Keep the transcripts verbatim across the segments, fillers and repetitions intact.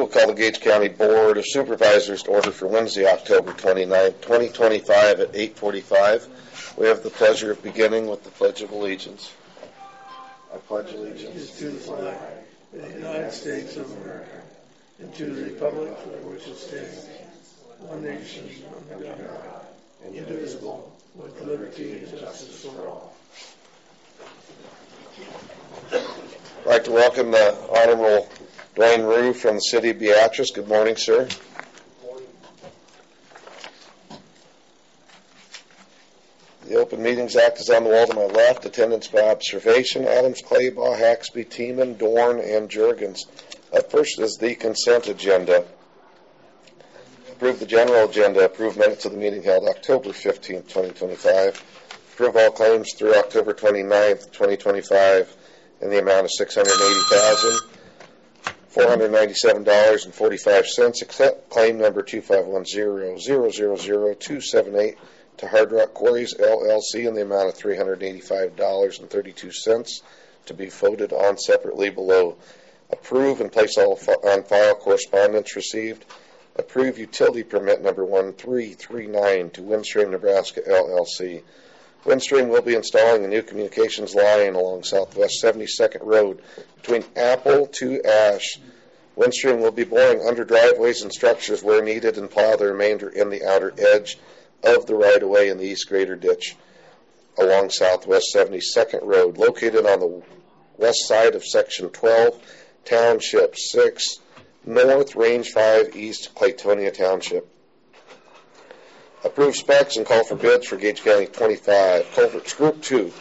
call the Gage County Board of Supervisors to order for Wednesday, October twenty-ninth, twenty twenty-five at eight forty-five. We have the pleasure of beginning with the Pledge of Allegiance. I pledge allegiance to the flag of the United States of America and to the republic for which it stands, one nation under God, indivisible, with liberty and justice for all. I'd like to welcome the Honorable Dwayne Rue from the City of Beatrice. Good morning, sir. Good morning. The Open Meetings Act is on the wall to my left. Attendance by observation: Adams, Claybaugh, Haxby, Tiemann, Dorn, and Juergens. Up first is the consent agenda. Approve the general agenda. Approve minutes of the meeting held October fifteenth, twenty twenty-five. Approve all claims through October twenty-ninth, twenty twenty-five in the amount of six hundred eighty thousand dollars. four hundred ninety-seven dollars and forty-five cents, except claim number two five one zero zero zero zero two seven eight to Hard Rock Quarries, L L C, in the amount of three hundred eighty-five dollars and thirty-two cents, to be voted on separately below. Approve and place all on file correspondence received. Approve utility permit number one three three nine to Windstream, Nebraska, L L C. Windstream will be installing a new communications line along Southwest seventy-second Road between Apple to Ash. Windstream will be boring under driveways and structures where needed and plow the remainder in the outer edge of the right-of-way in the East Grader Ditch along Southwest seventy-second Road, located on the west side of Section twelve, Township six, North, Range five, East, Claytonia Township. Approve specs and call for bids for Gage County twenty-five. Culverts Group two.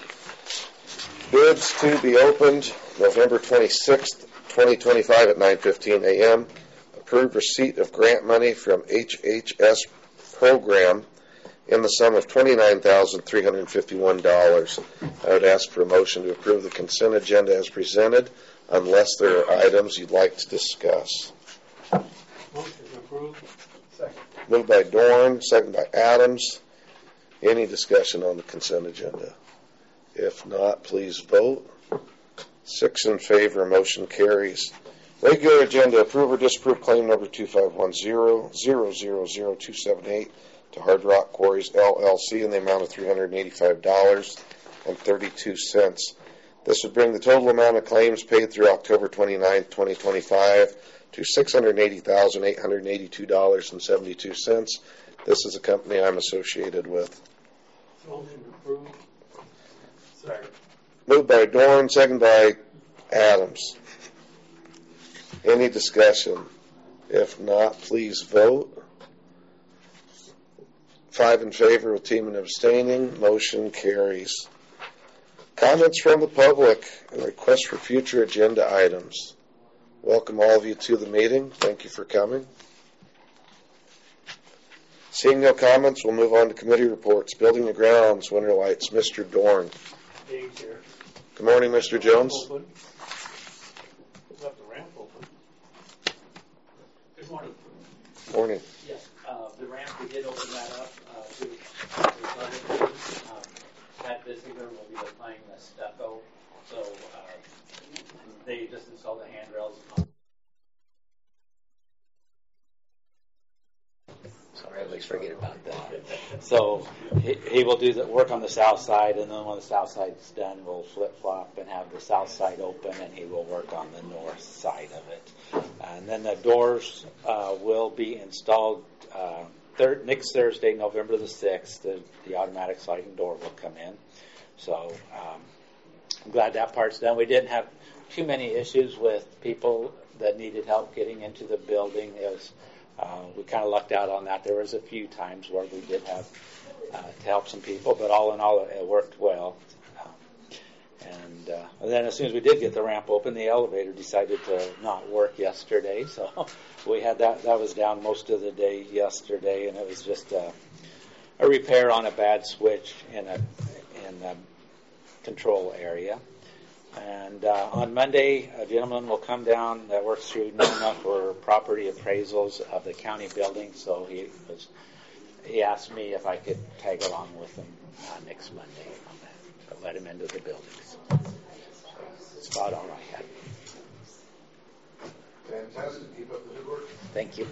Bids to be opened November twenty-sixth, twenty twenty-five at nine fifteen a.m. Approve receipt of grant money from H H S program in the sum of twenty-nine thousand three hundred fifty-one dollars. I would ask for a motion to approve the consent agenda as presented, unless there are items you'd like to discuss. Motion approved. Second. Moved by Dorn, second by Adams. Any discussion on the consent agenda? If not, please vote. Six in favor, motion carries. Regular agenda: approve or disapprove claim number two five one zero zero zero zero two seven eight to Hard Rock Quarries, L L C, in the amount of three hundred eighty-five dollars and thirty-two cents. This would bring the total amount of claims paid through October twenty-ninth, twenty twenty-five to six hundred eighty thousand eight hundred eighty-two dollars and seventy-two cents. This is a company I'm associated with. Motion approved. Second. Moved by Dorn, second by Adams. Any discussion? If not, please vote. Five in favor with Tiemann abstaining. Motion carries. Comments from the public and requests for future agenda items. Welcome all of you to the meeting. Thank you for coming. Seeing no comments, we'll move on to committee reports. Building and Grounds, Winter Lights, Mister Dorn. Dave's here. Good morning, Mister Jones. Open. Left the ramp open. Good morning. Morning. Yes, uh, the ramp, we did open that up uh, to the public. Um, Pat Bissinger will be applying the stucco, so uh, they just installed the handrails. Sorry, I always forget about that. So he, he will do the work on the south side, and then when the south side's done, we'll flip-flop and have the south side open, and he will work on the north side of it. And then the doors uh, will be installed uh, third, next Thursday, November the sixth. The, the automatic sliding door will come in. So um, I'm glad that part's done. We didn't have too many issues with people that needed help getting into the building. It was, uh, we kind of lucked out on that. There was a few times where we did have uh, to help some people, but all in all, it worked well. Um, and, uh, and then as soon as we did get the ramp open, the elevator decided to not work yesterday. So we had that. That was down most of the day yesterday, and it was just a, a repair on a bad switch in a in the control area. And uh, on Monday, a gentleman will come down that works through N O M A for property appraisals of the county building. So he was, he asked me if I could tag along with him uh, next Monday on that, to let him into the buildings. So that's about all I had. Fantastic. Keep up the good work. Thank you.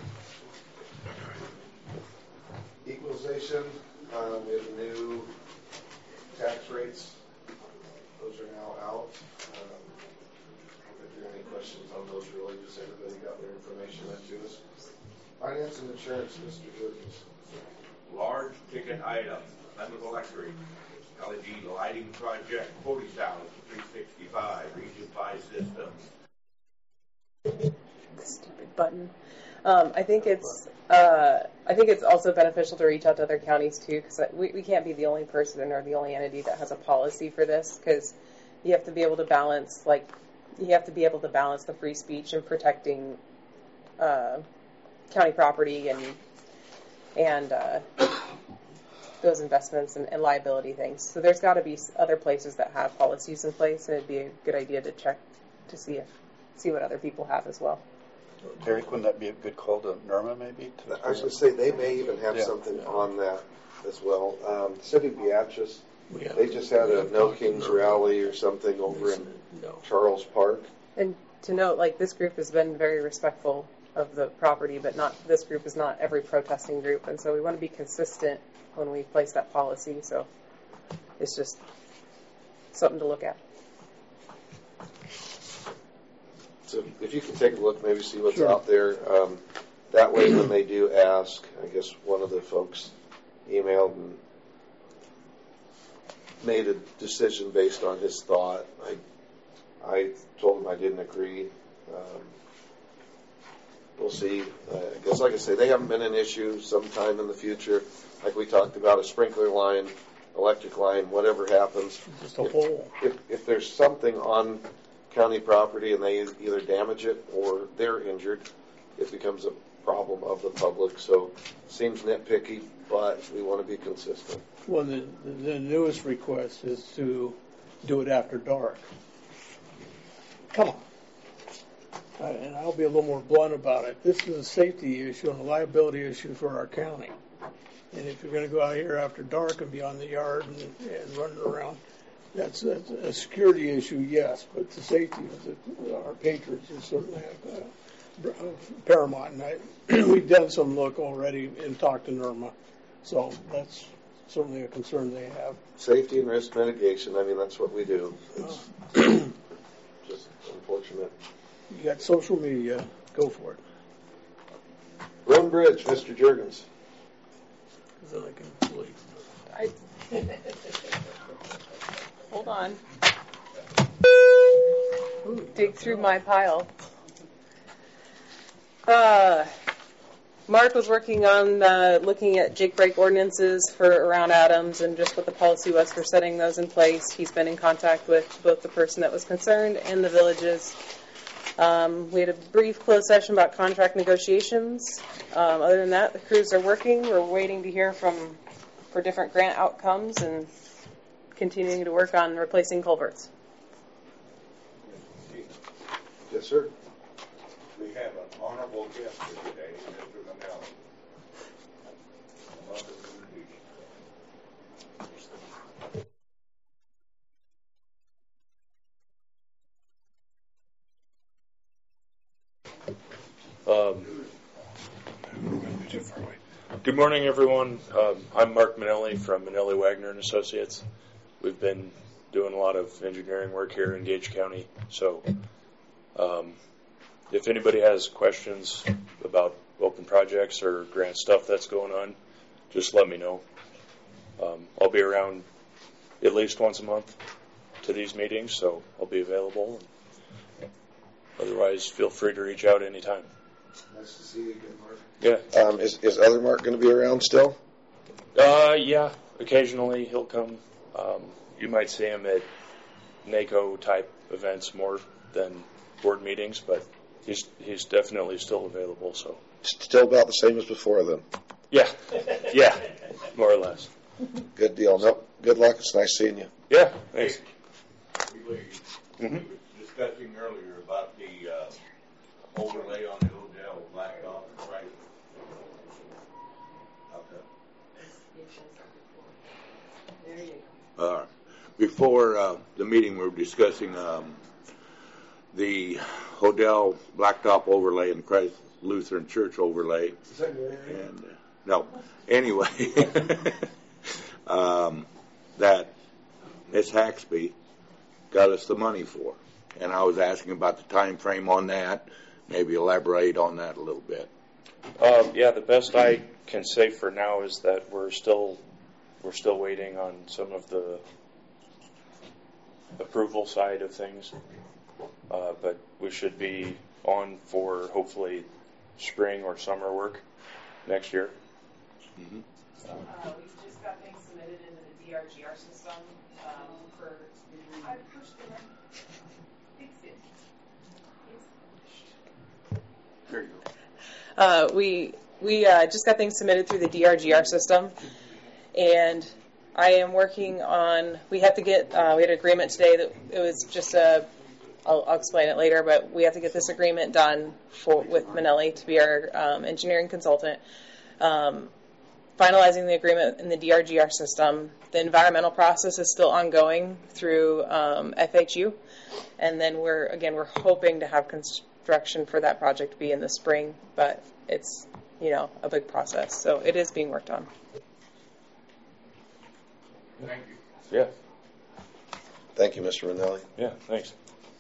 Equalization, um, we have the new tax rates. Those are now out. Um, if there are any questions on those, really, just everybody got their information into us. Finance and insurance, Mister Jurgens. Large ticket item, Plymouth Electric, L E D lighting project, forty thousand three sixty-five, Region Five systems. Stupid button. Um, I think it's uh, I think it's also beneficial to reach out to other counties too, because we, we can't be the only person or the only entity that has a policy for this, because you have to be able to balance like you have to be able to balance the free speech and protecting uh, county property and and uh, those investments and, and liability things. So there's got to be other places that have policies in place, and it'd be a good idea to check to see if see what other people have as well. Derek, wouldn't that be a good call to NERMA, maybe? To I was going to say, they may even have Yeah. something on that as well. Um, City of Beatrice, We have- they just had we a have No talked Kings to them. rally or something over in No. Charles Park. And to note, like, this group has been very respectful of the property, but not this group is not every protesting group, and so we want to be consistent when we place that policy. So it's just something to look at. So if you can take a look, maybe see what's Sure. out there. Um, that way, when they do ask, I guess one of the folks emailed and made a decision based on his thought. I I told him I didn't agree. Um, we'll see. Uh, I guess, like I say, they haven't been an issue. Sometime in the future, like we talked about, a sprinkler line, electric line, whatever happens. Just a hole. If, if there's something on county property and they either damage it or they're injured, it becomes a problem of the public. So it seems nitpicky, but we want to be consistent. Well, the, the newest request is to do it after dark. Come on. Uh, and I'll be a little more blunt about it. This is a safety issue and a liability issue for our county. And if you're going to go out here after dark and be on the yard and, and running around, that's, that's a security issue, yes, but the safety of the, our patrons is certainly uh, paramount. And I, we've done some look already and talked to NERMA, so that's certainly a concern they have. Safety and risk mitigation, I mean, that's what we do. It's just unfortunate. You got social media, go for it. Road and Bridge, Mister Jurgens. Then I can sleep. I, hold on. Dig through my pile. Uh, Mark was working on uh, looking at Jake break ordinances for around Adams and just what the policy was for setting those in place. He's been in contact with both the person that was concerned and the villages. Um, we had a brief closed session about contract negotiations. Um, other than that, the crews are working. We're waiting to hear from for different grant outcomes and continuing to work on replacing culverts. Yes, sir. We have an honorable guest for today, Mister Manel. Welcome to the meeting. Um, good morning, everyone. Um, I'm Mark Manelli from Manelli Wagner and Associates. We've been doing a lot of engineering work here in Gage County. So, um, if anybody has questions about open projects or grant stuff that's going on, just let me know. Um, I'll be around at least once a month to these meetings, so I'll be available. Otherwise, feel free to reach out anytime. Nice to see you again, Mark. Yeah. Um, is, is other Mark going to be around still? Uh, yeah. Occasionally he'll come. Um, you might see him at NACO type events more than board meetings, but he's he's definitely still available. So Still about the same as before, then. yeah, yeah, more or less. Good deal. Nope. Good luck. It's nice seeing you. Yeah. Thanks. We were Mhm. discussing earlier about the uh, overlay on the Odell blacktop, right? Uh, before uh, the meeting, we were discussing um, the Odell blacktop overlay in crisis Lutheran Church overlay. Is that right? And uh, no, anyway, um, that Miss Haxby got us the money for, and I was asking about the time frame on that. Maybe elaborate on that a little bit. Um, yeah, the best I can say for now is that we're still we're still waiting on some of the approval side of things, uh, but we should be on for hopefully spring or summer work next year. Mm-hmm. So uh, we've just got things submitted into the D R G R system um, for. I pushed it. Fixed it. There you go. Uh, we we uh, just got things submitted through the D R G R system, and I am working on. We have to get. Uh, we had an agreement today that it was just a. I'll, I'll explain it later, but we have to get this agreement done for with Manelli to be our um, engineering consultant. Um, finalizing the agreement in the D R G R system. The environmental process is still ongoing through um, F H U, and then we're again we're hoping to have construction for that project be in the spring, but it's you know a big process, so it is being worked on. Thank you. Yeah, Thank you, Mister Manelli. yeah, thanks.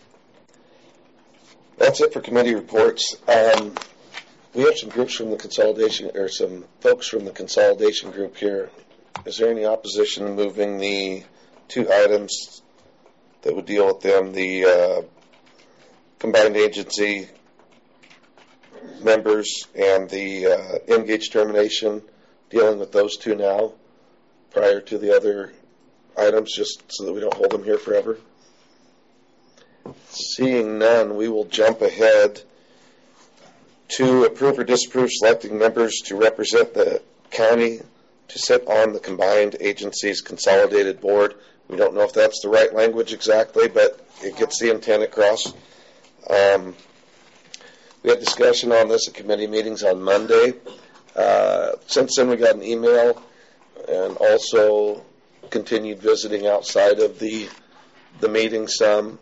That's it for committee reports. Um, we have some groups from the consolidation, or some folks from the consolidation group here. Is there any opposition to moving the two items that would deal with them, the uh, combined agency members and the uh, engaged termination, dealing with those two now prior to the other items, just so that we don't hold them here forever? Seeing none, we will jump ahead to approve or disapprove selecting members to represent the county to sit on the combined agencies consolidated board. We don't know if that's the right language exactly, but it gets the intent across. Um, we had discussion on this at committee meetings on Monday. Uh, since then, we got an email and also continued visiting outside of the the meeting some.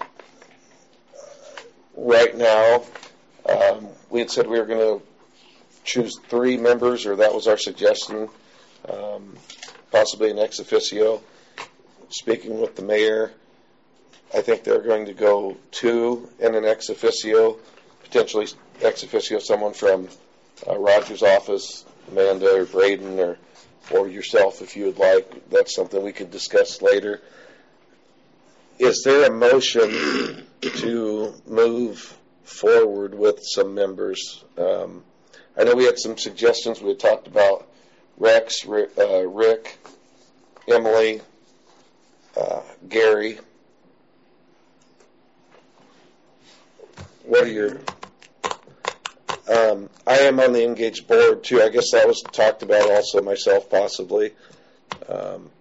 Right now, um, we had said we were going to choose three members, or that was our suggestion, um, possibly an ex officio. Speaking with the mayor, I think they're going to go two and an ex officio, potentially ex officio someone from uh, Roger's office, Amanda or Braden, or or yourself if you would like. That's something we could discuss later. Is there a motion to move forward with some members? Um, I know we had some suggestions. We had talked about Rex, Rick, uh, Rick Emily, uh, Gary. What are your... Um, I am on the engaged board, too. I guess that was talked about also myself, possibly. Um,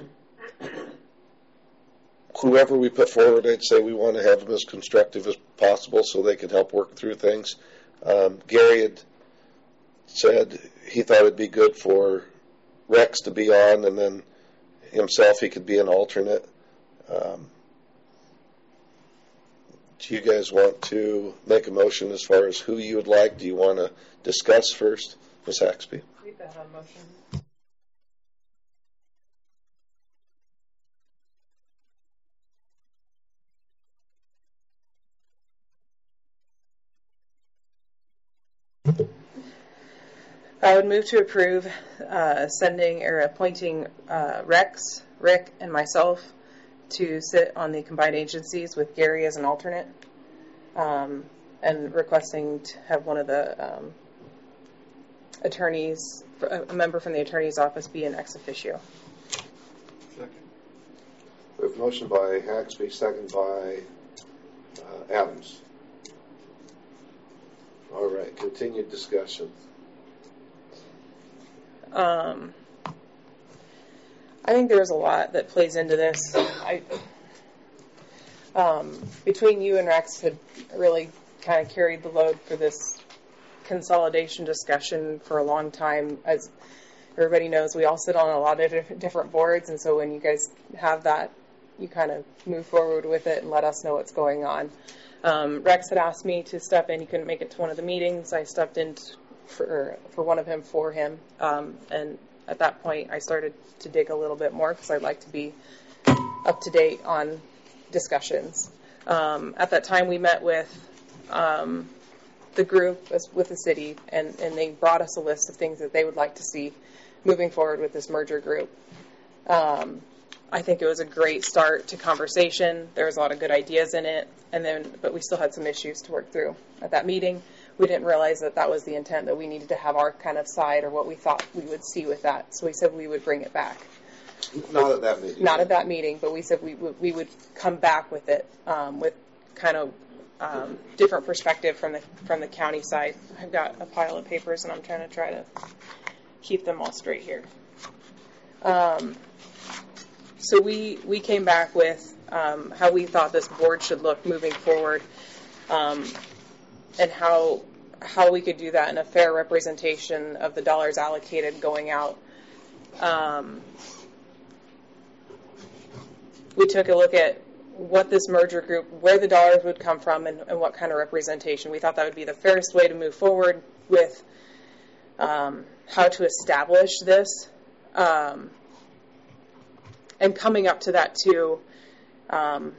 whoever we put forward, I'd say we want to have them as constructive as possible so they can help work through things. Um, Gary had said he thought it'd be good for Rex to be on, and then himself, he could be an alternate. Um, do you guys want to make a motion as far as who you would like? Do you want to discuss first? Miz Haxby. Read that on motion. I would move to approve uh, sending or appointing uh, Rex, Rick, and myself to sit on the combined agencies with Gary as an alternate, um, and requesting to have one of the um, attorneys, a member from the attorney's office, be an ex officio. Second. We have a motion by Haxby, second by uh, Adams. All right, continued discussion. Um, I think there's a lot that plays into this. I, um, between you and Rex had really kind of carried the load for this consolidation discussion for a long time. As everybody knows, we all sit on a lot of different boards, and so when you guys have that, you kind of move forward with it and let us know what's going on. Um, Rex had asked me to step in. He couldn't make it to one of the meetings. I stepped in for for one of him for him, um, and at that point, I started to dig a little bit more because I'd like to be up to date on discussions. Um, at that time, we met with um, the group as, with the city, and, and they brought us a list of things that they would like to see moving forward with this merger group. Um, I think it was a great start to conversation. There was a lot of good ideas in it, and then but we still had some issues to work through. At that meeting, we didn't realize that that was the intent, that we needed to have our kind of side or what we thought we would see with that. So we said we would bring it back. Not at that meeting. Not at that meeting, but we said we would, we would come back with it um, with kind of um, different perspective from the from the county side. I've got a pile of papers, and I'm trying to try to keep them all straight here. Um, so we we came back with um, how we thought this board should look moving forward, um, and how how we could do that in a fair representation of the dollars allocated going out. Um, we took a look at what this merger group, where the dollars would come from, and, and what kind of representation. We thought that would be the fairest way to move forward with um, how to establish this. Um, and coming up to that, too, um,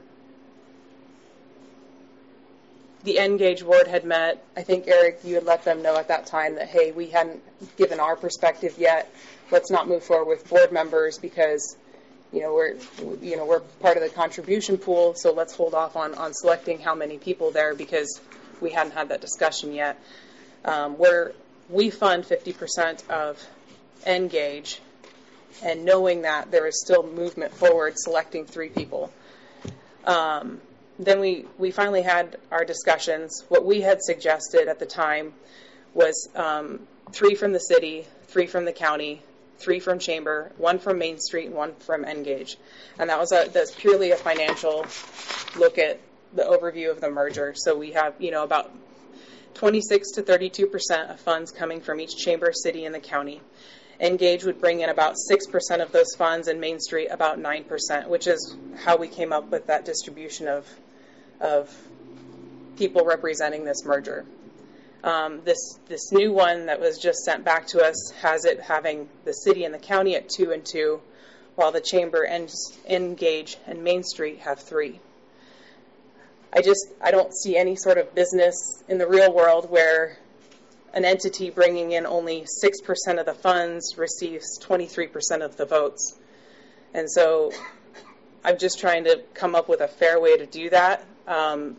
the Engage board had met. I think, Eric, you had let them know at that time that, hey, we hadn't given our perspective yet. Let's not move forward with board members because, you know, we're, you know, we're part of the contribution pool, so let's hold off on, on selecting how many people there because we hadn't had that discussion yet. Um, where we fund fifty percent of Engage, and knowing that there is still movement forward, selecting three people. Um, then we, we finally had our discussions. What we had suggested at the time was um, three from the city, three from the county, three from Chamber, one from Main Street, and one from Engage. And that was a, that's purely a financial look at the overview of the merger. So we have, you know, about twenty-six to thirty-two percent of funds coming from each chamber, city, and the county. Engage would bring in about six percent of those funds, and Main Street about nine percent, which is how we came up with that distribution of of people representing this merger. Um, this this new one that was just sent back to us has it having the city and the county at two and two, while the chamber and Engage and Main Street have three. I just I don't see any sort of business in the real world where an entity bringing in only six percent of the funds receives twenty-three percent of the votes. And so I'm just trying to come up with a fair way to do that. Um,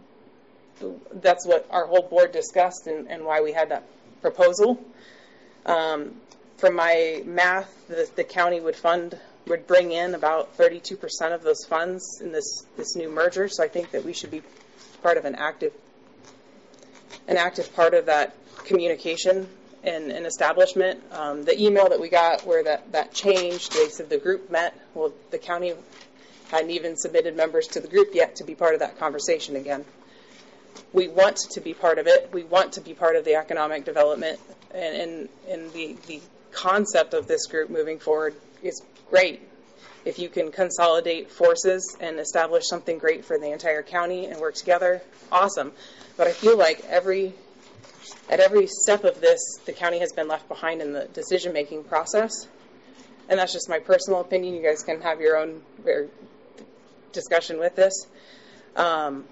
that's what our whole board discussed and, and why we had that proposal. Um, from my math, the, the county would fund, would bring in about thirty-two percent of those funds in this, this new merger. So I think that we should be part of an active, an active part of that communication and, and establishment. Um, the email that we got where that, that changed, they said the group met. Well, the county hadn't even submitted members to the group yet to be part of that conversation again. We want to be part of it. We want to be part of the economic development, and, and, and the, the concept of this group moving forward is great. If you can consolidate forces and establish something great for the entire county and work together, awesome. But I feel like every at every step of this, the county has been left behind in the decision-making process. And that's just my personal opinion. You guys can have your own discussion with this. Um,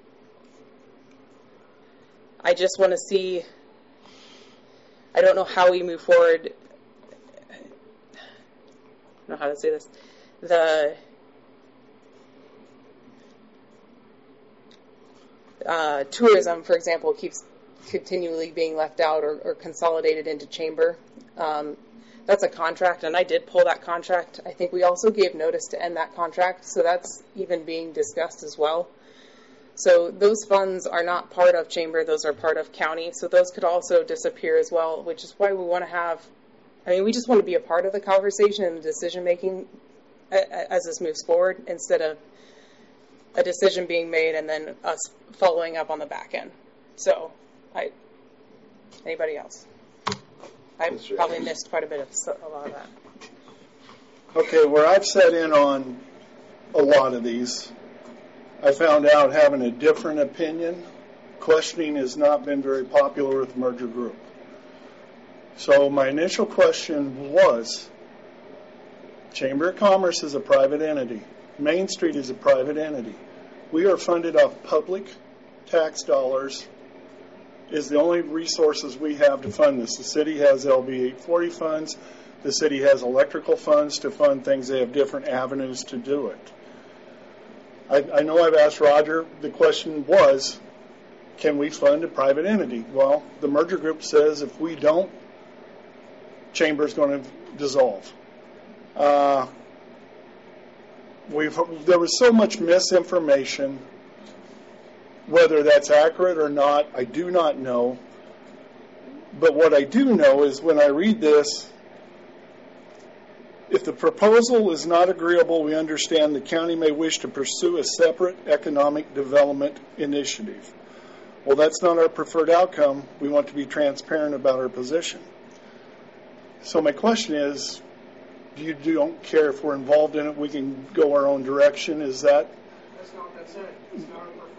I just want to see, I don't know how we move forward. I don't know how to say this. The uh, tourism, for example, keeps continually being left out or, or consolidated into chamber. Um, that's a contract, and I did pull that contract. I think we also gave notice to end that contract, so that's even being discussed as well. So those funds are not part of chamber, those are part of county, so those could also disappear as well, which is why we want to have, I mean, we just want to be a part of the conversation and the decision-making as this moves forward, instead of a decision being made and then us following up on the back end. So, I, anybody else? I probably missed quite a bit of a lot of that. Okay, where I've sat in on a lot of these, I found out having a different opinion, questioning has not been very popular with the merger group. So my initial question was, Chamber of Commerce is a private entity. Main Street is a private entity. We are funded off public tax dollars, is the only resources we have to fund this. The city has L B eight forty funds. The city has electrical funds to fund things. They have different avenues to do it. I, I know I've asked Roger. The question was, can we fund a private entity? Well, the merger group says if we don't, Chamber's going to dissolve. Uh, we've there was so much misinformation. Whether that's accurate or not, I do not know. But what I do know is when I read this, if the proposal is not agreeable, we understand the county may wish to pursue a separate economic development initiative. Well, that's not our preferred outcome. We want to be transparent about our position. So my question is, do you do, don't care if we're involved in it? We can go our own direction. Is that? That's not what that said. It's not a preferred.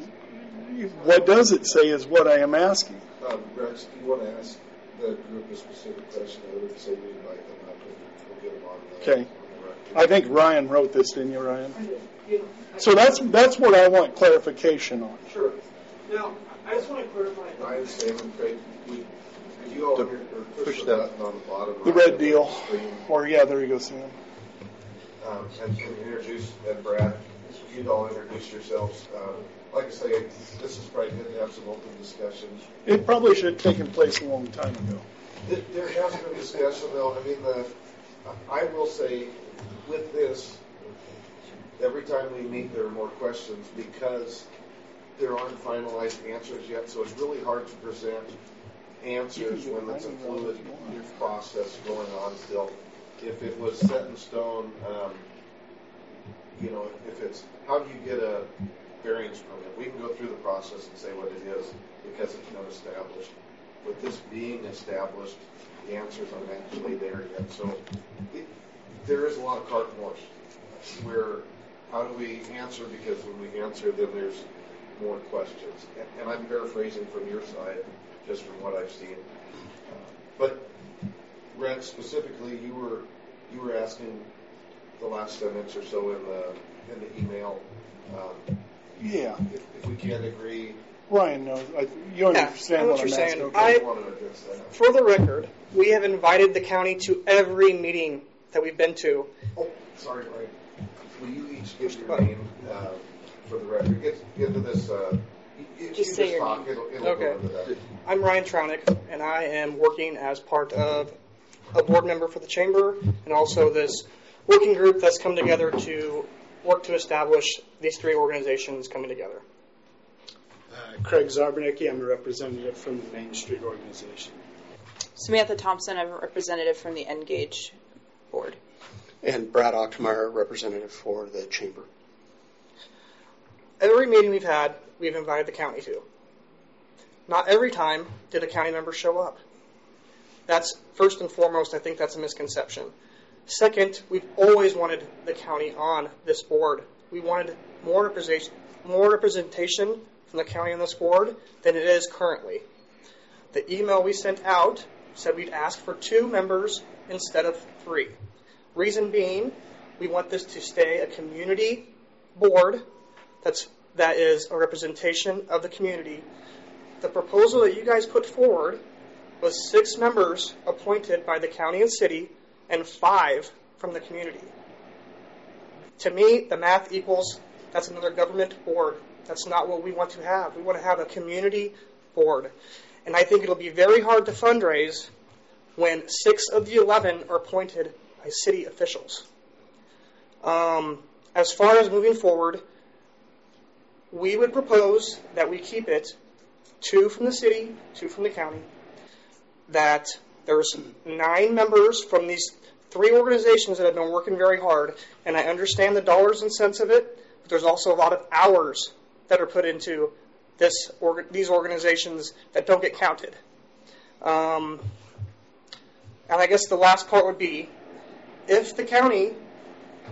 What does it say is what I am asking. Um, Rex, do you want to ask the group a specific question? I would say we invite them up and we'll get them on the, Okay. on the record. I think Ryan wrote this, didn't you, Ryan? So that's that's what I want clarification on. Sure. Now, I just want to clarify. Ryan, Sam, and Craig, we, could you all The- hear, or push, push the that. button on the bottom The right red of the deal. screen, Or, yeah, there you go, Sam. um, and, and introduce, and Brad, you'd all introduce yourselves. Um, like I say, this is probably good to have some open discussions. It probably should have taken place a long time ago. There there has been discussion, though. I mean, the, I will say, with this, every time we meet, there are more questions because there aren't finalized answers yet. So it's really hard to present answers when it's a fluid process going on still. If it was set in stone, um, you know, if it's how do you get a variance permit? We can go through the process and say what it is because it's not established. With this being established, the answers aren't actually there yet. So it, there is a lot of cart and horse. Where how do we answer? Because when we answer, then there's more questions. And, and I'm paraphrasing from your side, just from what I've seen. Uh, but Rex, specifically, you were you were asking the last sentence or so in the in the email. Um, Yeah. if, if we can't agree, Ryan knows. I, you understand I know what what I'm you're asking. saying. Okay. I I- want to address that. For the record, we have invited the county to every meeting that we've been to. Oh, sorry, Ryan. Will you each give your name uh, for the record? Get, get into this. Uh, if Just you say just your talk, name. It'll, it'll Okay. go into that. I'm Ryan Tronick, and I am working as part of a board member for the chamber and also this working group that's come together to work to establish these three organizations coming together. Uh, Craig Zarbernicki, I'm a representative from the Main Street organization. Samantha Thompson, I'm a representative from the Engage board. And Brad Ochtmeyer, representative for the chamber. Every meeting we've had, we've invited the county to. Not every time did a county member show up. That's first and foremost, I think that's a misconception. Second, we've always wanted the county on this board. We wanted more representation, more representation from the county on this board than it is currently. The email we sent out said we'd ask for two members instead of three. Reason being, we want this to stay a community board that's, that is a representation of the community. The proposal that you guys put forward was six members appointed by the county and city and five from the community. To me, the math equals that's another government board. That's not what we want to have. We want to have a community board. And I think it'll be very hard to fundraise when six of the eleven are appointed by city officials. Um, as far as moving forward, we would propose that we keep it two from the city, two from the county, that there's nine members from these three organizations that have been working very hard, and I understand the dollars and cents of it, but there's also a lot of hours that are put into this or, these organizations that don't get counted. Um, and I guess the last part would be, if the county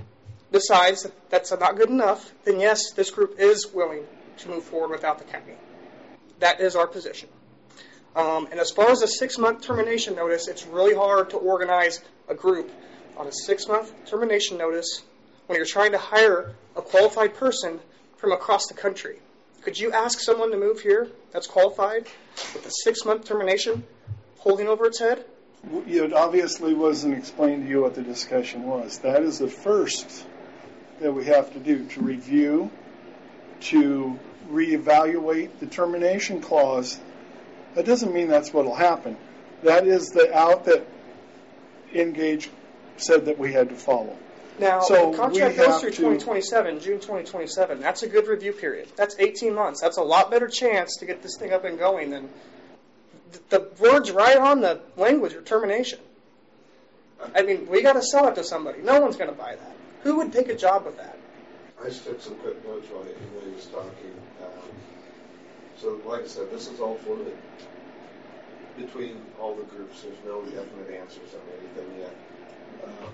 decides that that's not good enough, then yes, this group is willing to move forward without the county. That is our position. Um, and as far as a six-month termination notice, it's really hard to organize a group on a six-month termination notice when you're trying to hire a qualified person from across the country. Could you ask someone to move here that's qualified with a six-month termination holding over its head? It obviously wasn't explained to you what the discussion was. That is the first that we have to do, to review, to reevaluate the termination clause. That doesn't mean that's what will happen. That is the out that Engage said that we had to follow. Now, so the contract we goes have through to, twenty twenty-seven, June twenty twenty-seven. That's a good review period. That's eighteen months. That's a lot better chance to get this thing up and going than the, the words right on the language are termination. I mean, we got to sell it to somebody. No one's going to buy that. Who would take a job with that? I just took some quick notes while he was talking. Um, so, like I said, this is all fluid between all the groups. There's no definite answers on anything yet. Um,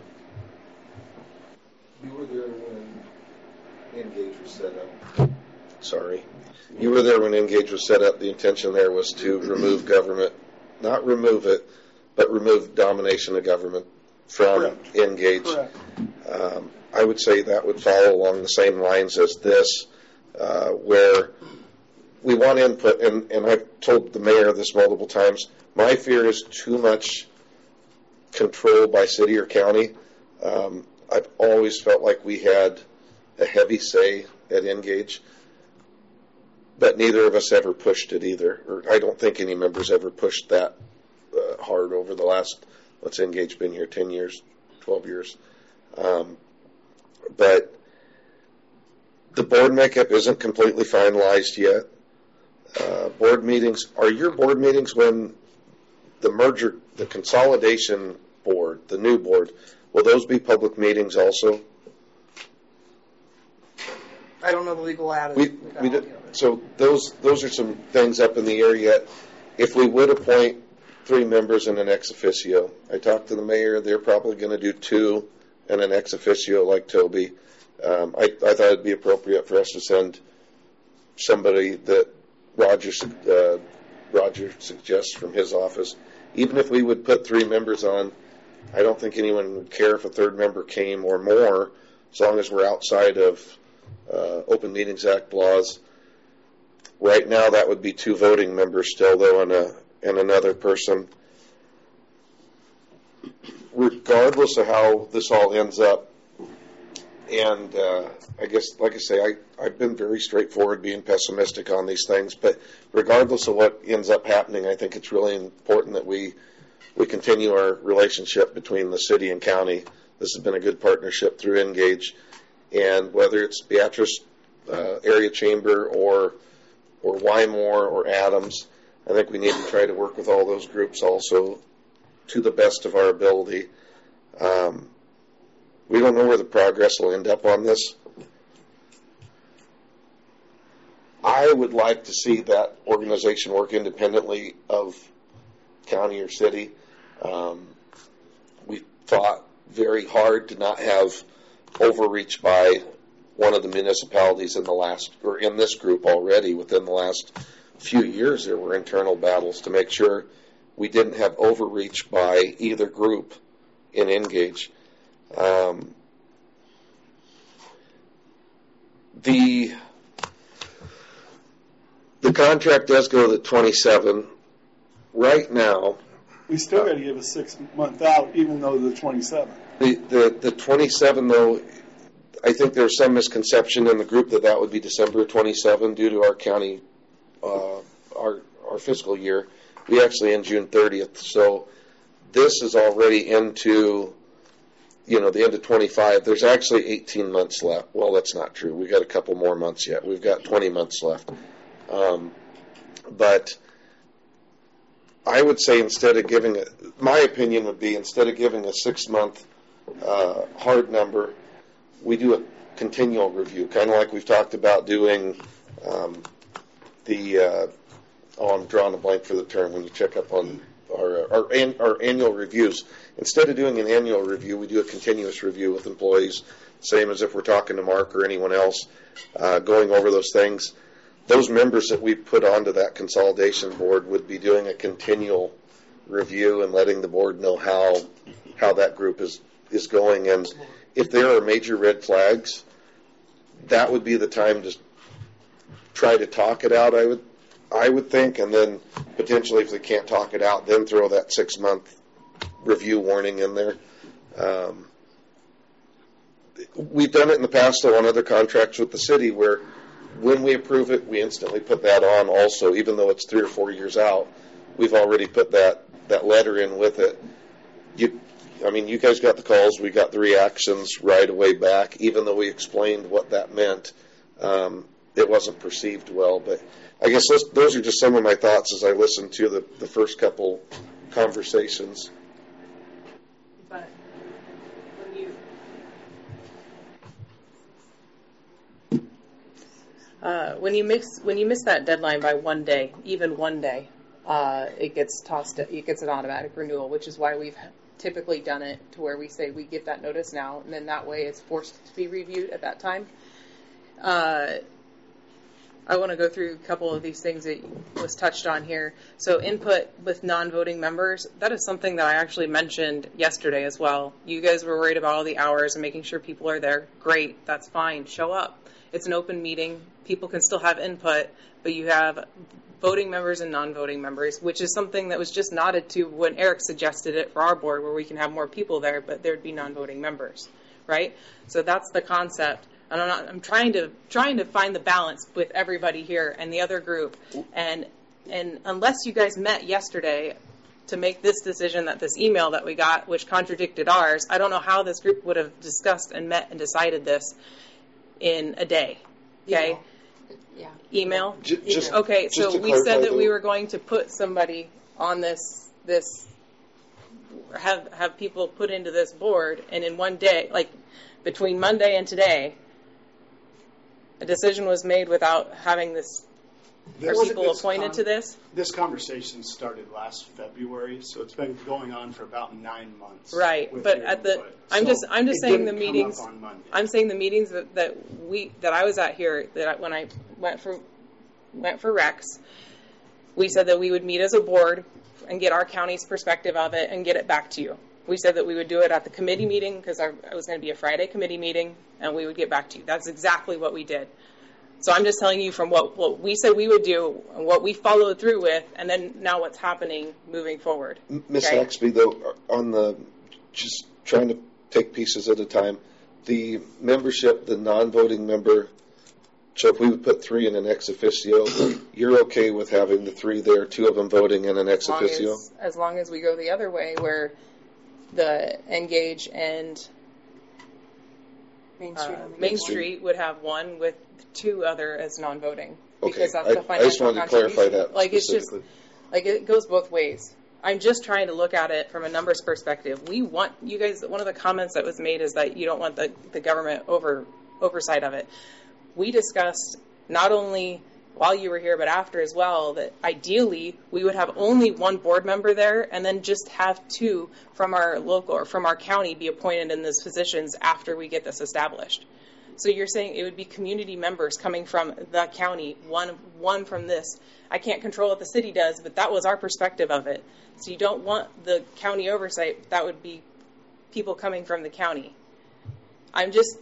you were there when Engage was set up. Sorry. You were there when Engage was set up. The intention there was to remove government, not remove it, but remove domination of government from Correct. Engage. Correct. Um, I would say that would follow along the same lines as this, uh, where we want input, and, and I've told the mayor this multiple times, my fear is too much control by city or county. Um, I've always felt like we had a heavy say at Engage, but neither of us ever pushed it either, or I don't think any members ever pushed that uh, hard over the last, let's say Engage been here ten years, twelve years. Um, but the board makeup isn't completely finalized yet. Uh, board meetings, are your board meetings when the merger, the consolidation board, the new board, will those be public meetings also? I don't know the legal ad. We, we did, so those those are some things up in the air yet. If we would appoint three members and an ex officio, I talked to the mayor. They're probably going to do two and an ex officio like Toby. Um, I, I thought it'd be appropriate for us to send somebody that Roger uh, Roger suggests from his office. Even if we would put three members on, I don't think anyone would care if a third member came or more, as long as we're outside of uh, Open Meetings Act laws. Right now, that would be two voting members still, though, and a and another person. Regardless of how this all ends up, and uh, I guess, like I say, I, I've been very straightforward, being pessimistic on these things, but regardless of what ends up happening, I think it's really important that we we continue our relationship between the city and county. This has been a good partnership through Engage, and whether it's Beatrice uh, Area Chamber or or Wymore or Adams, I think we need to try to work with all those groups also to the best of our ability. Um, we don't know where the progress will end up on this. I would like to see that organization work independently of county or city. Um, we fought very hard to not have overreach by one of the municipalities in the last, or in this group already within the last few years. There were internal battles to make sure we didn't have overreach by either group in Engage. Um, the the contract does go to twenty-seven. Right now, we still got to give a six month out, even though the twenty-seven. The, the the twenty-seven, though, I think there's some misconception in the group that that would be December twenty-seven due to our county, uh, our our fiscal year. We actually end June thirtieth, so this is already into, you know, the end of twenty-five. There's actually eighteen months left. Well, that's not true. We've got a couple more months yet. We've got twenty months left. Um, but I would say instead of giving a, my opinion would be instead of giving a six-month uh, hard number, we do a continual review, kind of like we've talked about doing um, the, uh, oh, I'm drawing a blank for the term, when you check up on our, our, an, our annual reviews. Instead of doing an annual review, we do a continuous review with employees, same as if we're talking to Mark or anyone else, uh, going over those things. Those members that we put onto that consolidation board would be doing a continual review and letting the board know how how that group is, is going. And if there are major red flags, that would be the time to try to talk it out, I would I would think, and then potentially if they can't talk it out, then throw that six-month review warning in there. Um, we've done it in the past, though, on other contracts with the city where when we approve it, we instantly put that on also, even though it's three or four years out. We've already put that, that letter in with it. You, I mean, you guys got the calls. We got the reactions right away back, even though we explained what that meant. Um, it wasn't perceived well, but I guess those, those are just some of my thoughts as I listened to the, the first couple conversations. But when you uh, when you mix when you miss that deadline by one day, even one day, uh, it gets tossed. It gets an automatic renewal, which is why we've typically done it to where we say we give that notice now, and then that way it's forced to be reviewed at that time. Uh, I want to go through a couple of these things that was touched on here. So input with non-voting members, that is something that I actually mentioned yesterday as well. You guys were worried about all the hours and making sure people are there. Great, that's fine. Show up. It's an open meeting. People can still have input, but you have voting members and non-voting members, which is something that was just nodded to when Eric suggested it for our board, where we can have more people there, but there'd be non-voting members, right? So that's the concept. And I'm, not, I'm trying to trying to find the balance with everybody here and the other group. And and unless you guys met yesterday to make this decision, that this email that we got, which contradicted ours, I don't know how this group would have discussed and met and decided this in a day. Okay? Yeah. Email? J- just, okay, just so to we said clarify, that though, we were going to put somebody on this this have have people put into this board, and in one day, like between Monday and today, a decision was made without having this, This- are people this appointed con- to this? This conversation started last February, so it's been going on for about nine months. Right, with but your at the, input. I'm So just, I'm just it saying the didn't come up meetings, on Monday. I'm saying the meetings that, that we, that I was at here, that I, when I went for, went for Rex, we said that we would meet as a board and get our county's perspective of it and get it back to you. We said that we would do it at the committee meeting, because it was going to be a Friday committee meeting, and we would get back to you. That's exactly what we did. So I'm just telling you from what, what we said we would do, and what we followed through with, and then now what's happening moving forward. Miss Okay? Haxby, though, on the, just trying to take pieces at a time, the membership, the non-voting member, so if we would put three in an ex officio, you're okay with having the three there, two of them voting in an ex As long officio? as, as long as we go the other way, where the Engage and Main uh, Street. only Main gets one. Street would have one with two other as non-voting, Okay, because that's I- the I financial just wanted to clarify contribution. that Like it's just, specifically. like it goes both ways. I'm just trying to look at it from a numbers perspective. We want you guys. One of the comments that was made is that you don't want the the government over oversight of it. We discussed not only while you were here, but after as well, that ideally we would have only one board member there, and then just have two from our local or from our county be appointed in those positions after we get this established. So you're saying it would be community members coming from the county, one one from this. I can't control what the city does, but that was our perspective of it. So you don't want the county oversight. That would be people coming from the county. I'm just,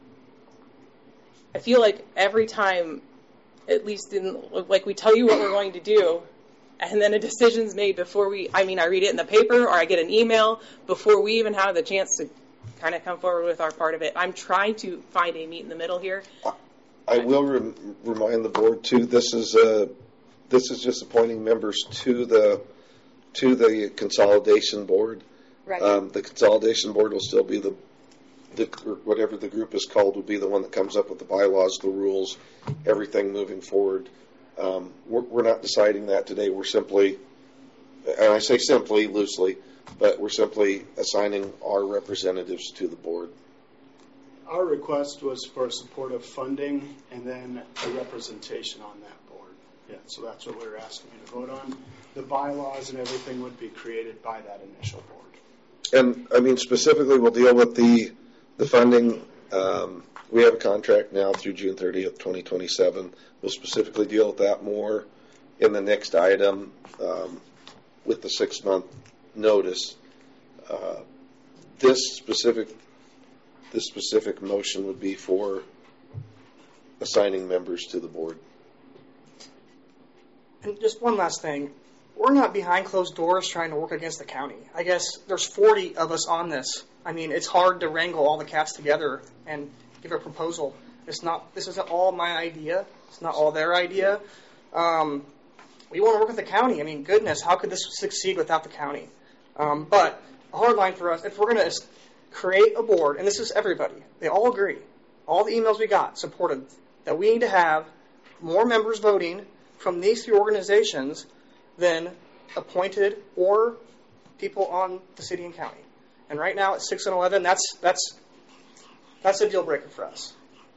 I feel like every time, at least in, like we tell you what we're going to do, and then a decision's made before we, I mean, I read it in the paper or I get an email before we even have the chance to kind of come forward with our part of it. I'm trying to find a meet in the middle here. I will rem- remind the board too. This is uh, this is just appointing members to the to the consolidation board. Right. Um, the consolidation board will still be the the whatever the group is called will be the one that comes up with the bylaws, the rules, everything moving forward. Um, we're, we're not deciding that today. We're simply, and I say simply loosely, but we're simply assigning our representatives to the board. Our request was for supportive funding and then a representation on that board. Yeah, so that's what we were asking you to vote on. The bylaws and everything would be created by that initial board. And I mean, specifically, we'll deal with the the funding Um, we have a contract now through June thirtieth, twenty twenty-seven. We'll specifically deal with that more in the next item um, with the six-month notice. Uh, this specific this specific motion would be for assigning members to the board. And just one last thing. We're not behind closed doors trying to work against the county. I guess there's forty of us on this. I mean, it's hard to wrangle all the cats together and give a proposal. It's not. This isn't all my idea. It's not all their idea. Um, we want to work with the county. I mean, goodness, how could this succeed without the county? Um, but a hard line for us, if we're going to create a board, and this is everybody, they all agree, all the emails we got supported that we need to have more members voting from these three organizations than appointed or people on the city and county. And right now at six and eleven, that's that's that's a deal breaker for us.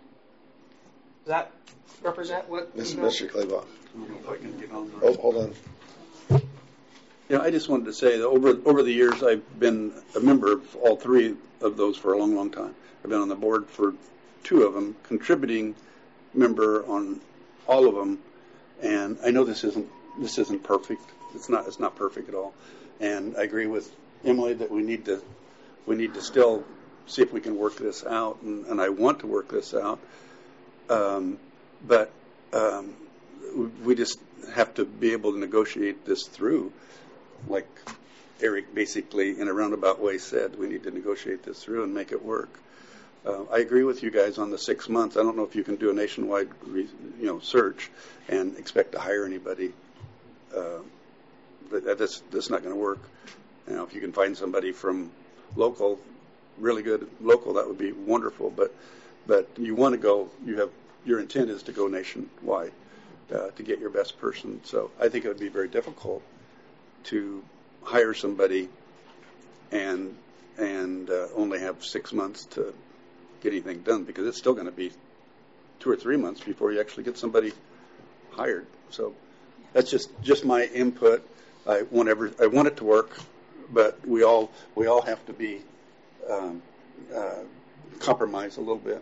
Does that represent what? Mister Claybaugh. I don't know if I can get on. Oh, hold on. Yeah, I just wanted to say that over over the years, I've been a member of all three of those for a long, long time. I've been on the board for two of them, contributing member on all of them, and I know this isn't this isn't perfect. It's not it's not perfect at all, and I agree with Emily that we need to we need to still see if we can work this out, and, and I want to work this out, um, but um, we just have to be able to negotiate this through. Like Eric basically in a roundabout way said, we need to negotiate this through and make it work. Uh, I agree with you guys on the six months. I don't know if you can do a nationwide, re, you know, search and expect to hire anybody. Uh, that, that's that's not going to work. You know, if you can find somebody from local, really good local, that would be wonderful. But but you want to go. You have your intent is to go nationwide uh, to get your best person. So I think it would be very difficult to hire somebody and and uh, only have six months to get anything done, because it's still going to be two or three months before you actually get somebody hired. So that's just, just my input. I want every, I want it to work, but we all we all have to be um, uh, compromise a little bit.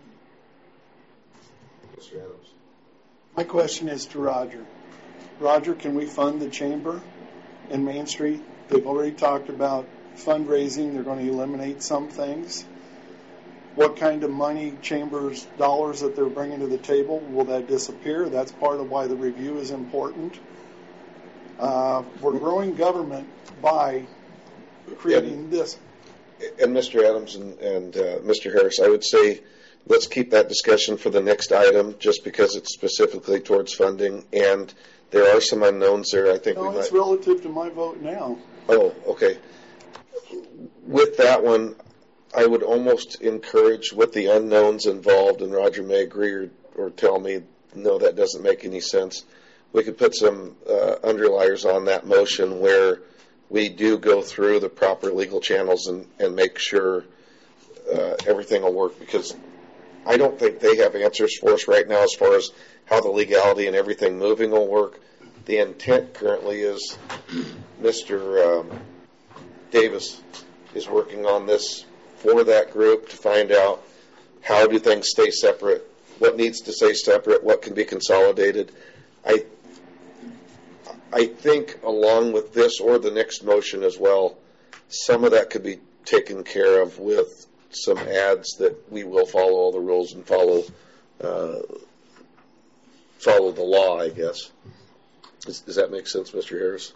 Mister Adams. My question is to Roger. Roger, can we fund the chamber in Main Street? They've already talked about fundraising. They're going to eliminate some things. What kind of money, chambers, dollars that they're bringing to the table, will that disappear? That's part of why the review is important. Uh, we're growing government by creating and, this. And Mister Adams and, and uh, Mister Harris, I would say let's keep that discussion for the next item, just because it's specifically towards funding, and there are some unknowns there. I think no, we it's might. relative to my vote now. Oh, okay. With that one, I would almost encourage, with the unknowns involved, and Roger may agree or, or tell me, no, that doesn't make any sense. We could put some uh, underliers on that motion where we do go through the proper legal channels and, and make sure uh, everything will work, because I don't think they have answers for us right now as far as how the legality and everything moving will work. The intent currently is Mister Um, Davis is working on this for that group to find out how do things stay separate, what needs to stay separate, what can be consolidated. I I think along with this or the next motion as well, some of that could be taken care of with some ads that we will follow all the rules and follow uh, follow the law, I guess. Does, does that make sense, Mister Harris?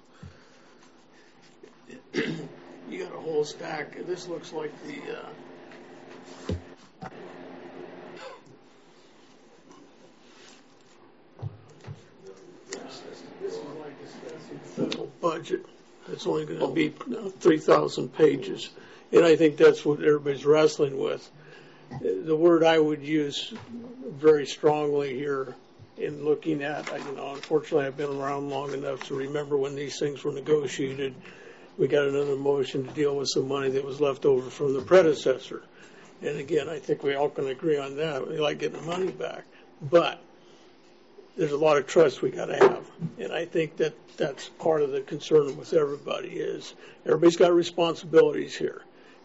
You got a whole stack. This looks like the uh, this is like discussing the federal budget. It's only going to be three thousand pages, and I think that's what everybody's wrestling with. The word I would use very strongly here in looking at, you know, unfortunately I've been around long enough to remember when these things were negotiated. We got another motion to deal with some money that was left over from the predecessor. And again, I think we all can agree on that. We like getting the money back. But there's a lot of trust we got to have. And I think that that's part of the concern with everybody is everybody's got responsibilities here.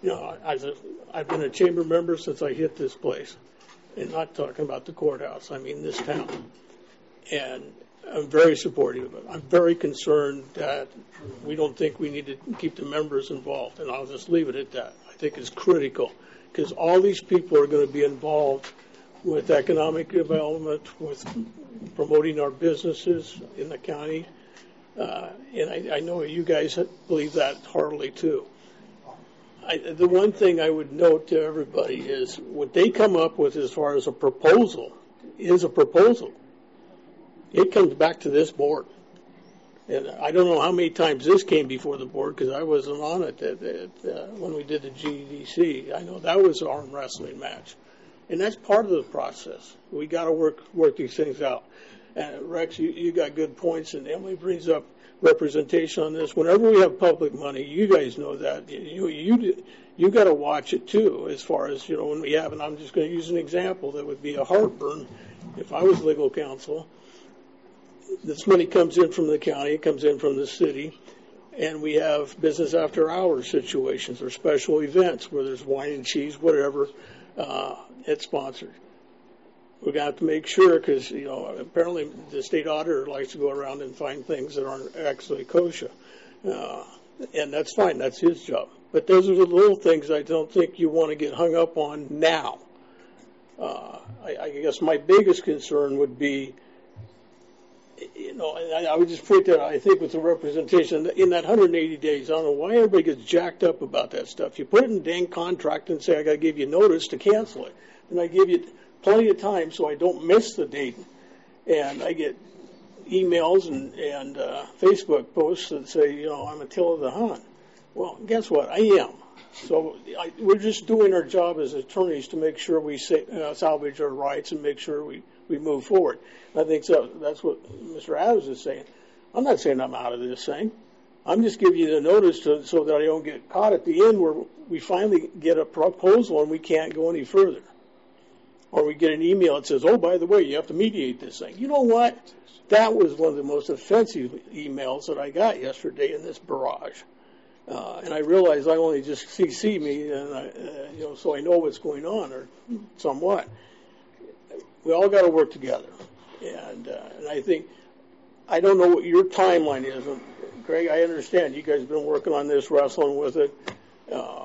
you know, I, I've been a chamber member since I hit this place, and not talking about the courthouse. I mean this town, and I'm very supportive of it. I'm very concerned that we don't think we need to keep the members involved, and I'll just leave it at that. I think it's critical because all these people are going to be involved with economic development, with promoting our businesses in the county, uh, and I, I know you guys believe that heartily too. I, the one thing I would note to everybody is what they come up with as far as a proposal is a proposal. It comes back to this board. And I don't know how many times this came before the board because I wasn't on it at, at, uh, when we did the G D C. I know that was an arm wrestling match. And that's part of the process. We got to work work these things out. And Rex, you, you got good points, and Emily brings up representation on this. Whenever we have public money, you guys know that. You you you got to watch it too. As far as you know, when we have, and I'm just going to use an example that would be a heartburn. If I was legal counsel, this money comes in from the county, it comes in from the city, and we have business after hours situations or special events where there's wine and cheese, whatever. Uh, it's sponsored. We're going to have to make sure because, you know, apparently the state auditor likes to go around and find things that aren't actually kosher. Uh, and that's fine. That's his job. But those are the little things I don't think you want to get hung up on now. Uh, I, I guess my biggest concern would be, you know, I, I would just point that out, I think with the representation in that one hundred eighty days, I don't know why everybody gets jacked up about that stuff. You put it in the dang contract and say, I got to give you notice to cancel it. And I give you plenty of time so I don't miss the date. And I get emails and, and uh, Facebook posts that say, you know, I'm Attila the Hun. Well, guess what? I am. So I, we're just doing our job as attorneys to make sure we say, uh, salvage our rights and make sure we, we move forward. I think so. That's what Mister Adams is saying. I'm not saying I'm out of this thing. I'm just giving you the notice to, so that I don't get caught at the end where we finally get a proposal and we can't go any further. Or we get an email that says, oh, by the way, you have to mediate this thing. You know what? That was one of the most offensive emails that I got yesterday in this barrage. Uh, and I realized I only just C C me, and I, uh, you know, so I know what's going on, or somewhat. We all got to work together, and, uh, and I think I don't know what your timeline is, and Greg. I understand you guys have been working on this, wrestling with it. Uh,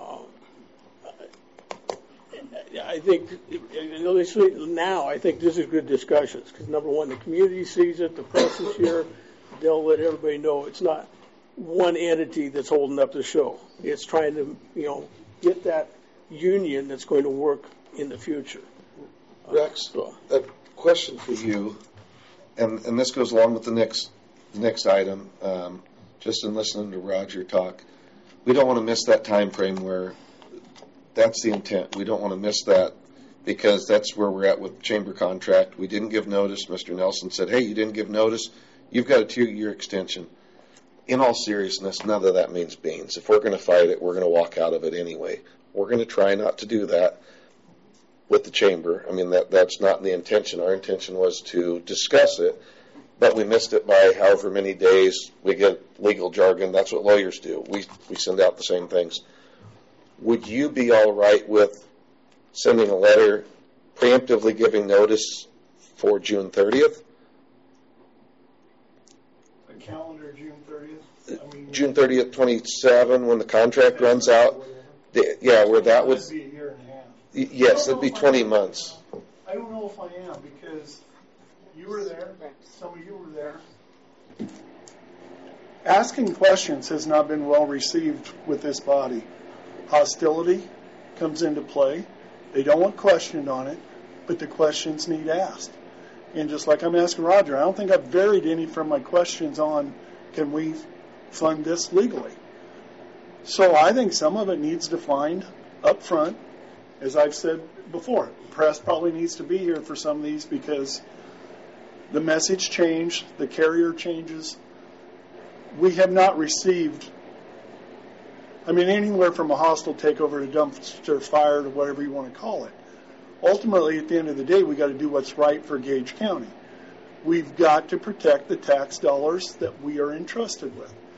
I think now I think this is good discussions because number one, the community sees it, the press is here. They'll let everybody know it's not one entity that's holding up the show. It's trying to, you know, get that union that's going to work in the future. Rex, so. A question for you, and, and this goes along with the next next item. Um, just in listening to Roger talk, we don't want to miss that time frame where that's the intent. We don't want to miss that because that's where we're at with chamber contract. We didn't give notice. Mister Nelson said, hey, you didn't give notice. You've got a two-year extension. In all seriousness, none of that means beans. If we're going to fight it, we're going to walk out of it anyway. We're going to try not to do that with the chamber. I mean, that that's not the intention. Our intention was to discuss it, but we missed it by however many days. We get legal jargon. That's what lawyers do. We we send out the same things. Would you be all right with sending a letter preemptively giving notice for June thirtieth? A calendar June thirtieth? I mean, June thirtieth, twenty-seven, when the contract runs out? The, yeah, where that would... be a year and a half. Y- yes, it'd be twenty months. I don't know if I am because you were there, some of you were there. Asking questions has not been well received with this body. Hostility comes into play. They don't want questioned on it, but the questions need asked. And just like I'm asking Roger, I don't think I've varied any from my questions on can we fund this legally. So I think some of it needs defined up front. As I've said before, press probably needs to be here for some of these because the message changed, the carrier changes. We have not received, I mean, anywhere from a hostile takeover to dumpster fire to whatever you want to call it. Ultimately, at the end of the day, we got to do what's right for Gage County. We've got to protect the tax dollars that we are entrusted with.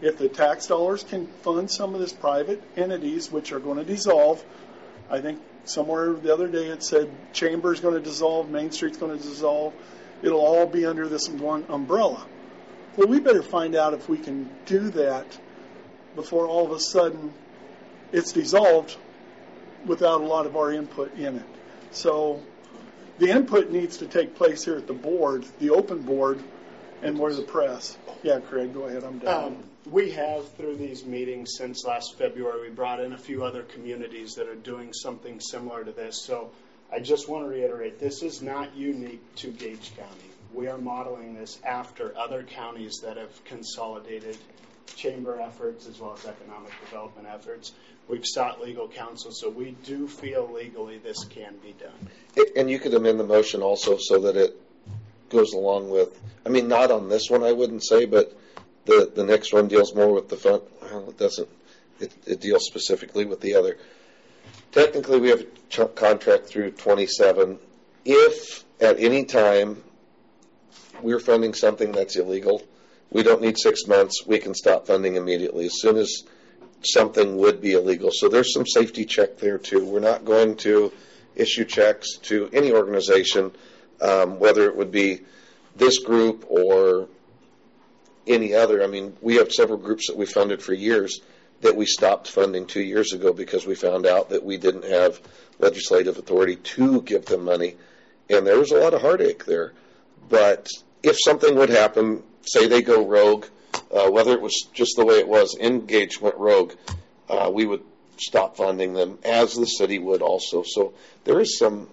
If the tax dollars can fund some of this private entities, which are going to dissolve, I think somewhere the other day it said Chamber's going to dissolve, Main Street's going to dissolve. It'll all be under this one umbrella. Well, we better find out if we can do that before all of a sudden it's dissolved without a lot of our input in it. So the input needs to take place here at the board, the open board, and where the press. Yeah, Craig, go ahead. I'm done. Um, we have, through these meetings since last February, we brought in a few other communities that are doing something similar to this. So I just want to reiterate, this is not unique to Gage County. We are modeling this after other counties that have consolidated chamber efforts as well as economic development efforts. We've sought legal counsel, so we do feel legally this can be done. And you could amend the motion also so that it goes along with, I mean, not on this one, I wouldn't say, but the, the next one deals more with the fund. Well, it doesn't. It, it deals specifically with the other. Technically, we have a ch- contract through twenty-seven. If at any time we're funding something that's illegal, we don't need six months. We can stop funding immediately as soon as something would be illegal. So there's some safety check there, too. We're not going to issue checks to any organization, um, whether it would be this group or any other. I mean, we have several groups that we funded for years that we stopped funding two years ago because we found out that we didn't have legislative authority to give them money. And there was a lot of heartache there. But if something would happen, say they go rogue, uh, whether it was just the way it was, Engage went rogue, uh, we would stop funding them, as the city would also. So there is some,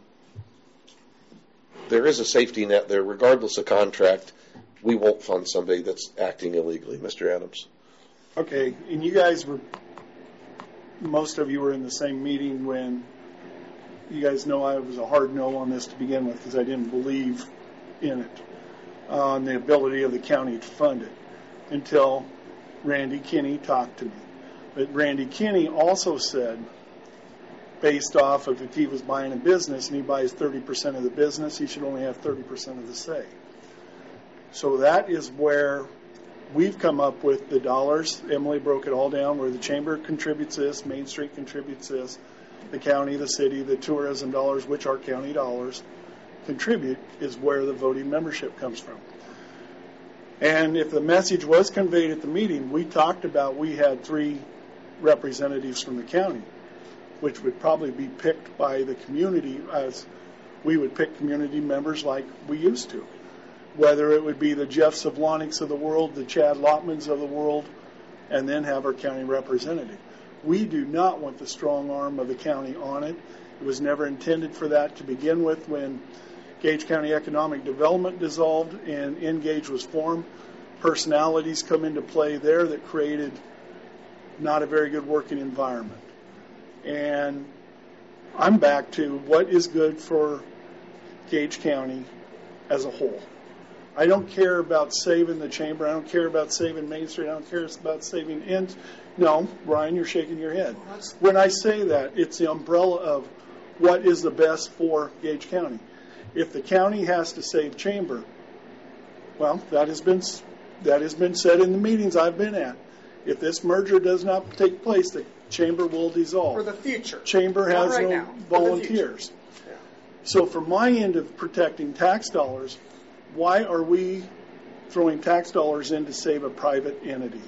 there is a safety net there, regardless of contract. We won't fund somebody that's acting illegally, Mister Adams. Okay, and you guys were, most of you were in the same meeting when you guys know I was a hard no on this to begin with because I didn't believe in it, on the ability of the county to fund it, until Randy Kinney talked to me. But Randy Kinney also said, based off of if he was buying a business and he buys thirty percent of the business, he should only have thirty percent of the say. So that is where we've come up with the dollars. Emily broke it all down where the chamber contributes this, Main Street contributes this, the county, the city, the tourism dollars, which are county dollars, contribute, is where the voting membership comes from. And if the message was conveyed at the meeting, we talked about we had three representatives from the county, which would probably be picked by the community as we would pick community members like we used to. Whether it would be the Jeff Sablonics of the world, the Chad Lotmans of the world, and then have our county representative. We do not want the strong arm of the county on it. It was never intended for that to begin with when Gage County Economic Development dissolved and Engage was formed. Personalities come into play there that created not a very good working environment. And I'm back to what is good for Gage County as a whole. I don't care about saving the chamber. I don't care about saving Main Street. I don't care about saving ends. No, Brian, you're shaking your head. When I say that, it's the umbrella of what is the best for Gage County. If the county has to save chamber, well, that has been that has been said in the meetings I've been at. If this merger does not take place, the chamber will dissolve. For the future. Chamber has right no now. volunteers. Yeah. So from my end of protecting tax dollars, why are we throwing tax dollars in to save a private entity?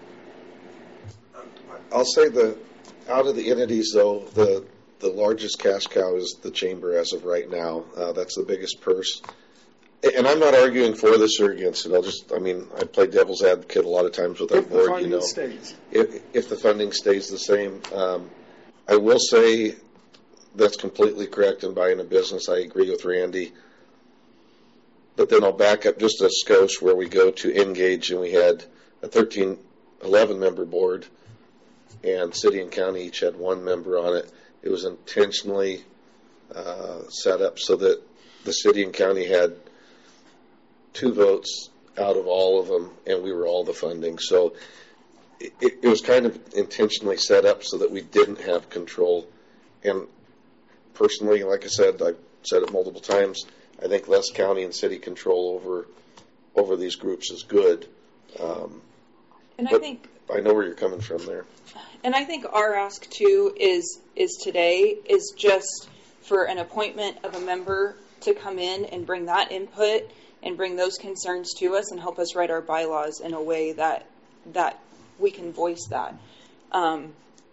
I'll say the out of the entities, though, the the largest cash cow is the chamber as of right now. Uh, that's the biggest purse. And I'm not arguing for this or against it. I'll just, I mean, I play devil's advocate a lot of times with our If the board. funding You know, stays. if if the funding stays the same, um, I will say that's completely correct in buying a business. I agree with Randy. But then I'll back up just a skosh where we go to Engage, and we had a thirteen, eleven member board, and city and county each had one member on it. It was intentionally uh, set up so that the city and county had two votes out of all of them, and we were all the funding. So it, it was kind of intentionally set up so that we didn't have control. And personally, like I said, I've said it multiple times, I think less county and city control over over these groups is good. Um, And I But think I know where you're coming from there. And I think our ask too is is today is just for an appointment of a member to come in and bring that input and bring those concerns to us and help us write our bylaws in a way that that we can voice that. Um,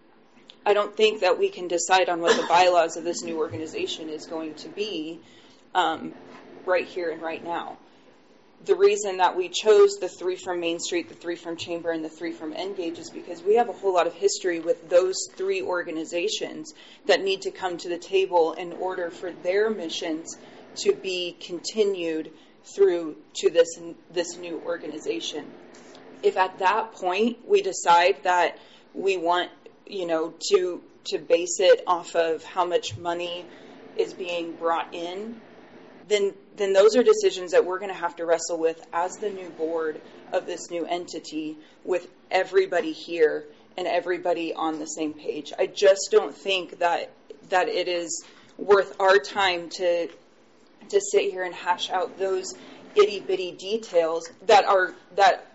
I don't think that we can decide on what the bylaws of this new organization is going to be um, right here and right now. The reason that we chose the three from Main Street, the three from Chamber, and the three from Engage is because we have a whole lot of history with those three organizations that need to come to the table in order for their missions to be continued through to this this new organization. If at that point we decide that we want, you know, to to base it off of how much money is being brought in, then then those are decisions that we're going to have to wrestle with as the new board of this new entity, with everybody here and everybody on the same page. I just don't think that that it is worth our time to to sit here and hash out those itty bitty details that are that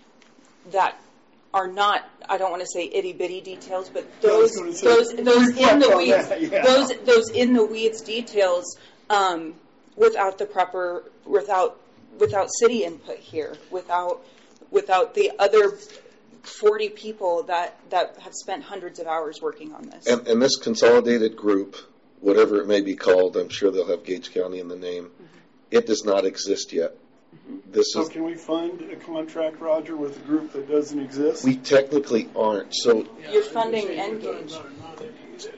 that are not, I don't want to say itty bitty details, but those those those in the weeds yeah. those those in the weeds details um, without the proper without without city input here, without without the other forty people that, that have spent hundreds of hours working on this. And, and this consolidated group, whatever it may be called, I'm sure they'll have Gage County in the name, mm-hmm. It does not exist yet. Mm-hmm. This so is, can we fund a contract, Roger, with a group that doesn't exist? we technically aren't. So Yeah, You're as I funding say, you're talking Engage. about a non-entity.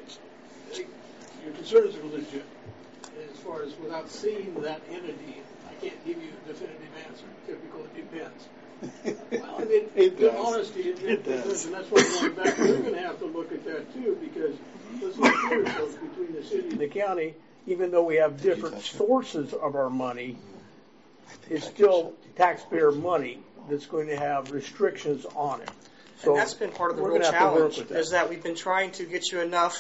Your concerns are legit. As far as without seeing that entity, I can't give you a definitive answer. Typical, it depends. Well, I mean, It in does. honesty, it, It it does. does. And that's why going back, we're going to have to look at that too, because let's not fool ourselves between the city and the county, even though we have different sources of our money, it's still taxpayer money that's going to have restrictions on it. So and that's been part of the we're real gonna have to work challenge, with that. is that we've been trying to get you enough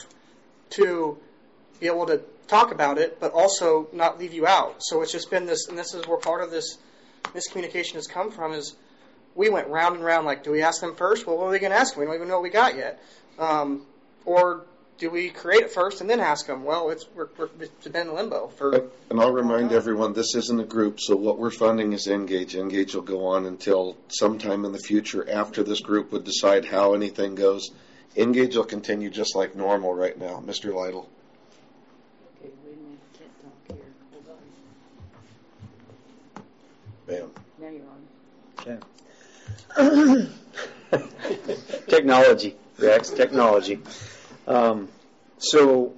to be able to talk about it, but also not leave you out. So it's just been this, and this is where part of this miscommunication has come from, is we went round and round, like, do we ask them first? Well, what are we going to ask them? We don't even know what we got yet. Um, or do we create it first and then ask them? Well, it's, we're, we're, it's been in limbo for... And I'll remind everyone, this isn't a group, so what we're funding is Engage. Engage will go on until sometime in the future after this group would decide how anything goes. Engage will continue just like normal right now. Mister Lytle. Okay, wait a minute, I can't talk here. Hold on. Bam. Now you're on. Okay. Technology, Rex, technology. Um, so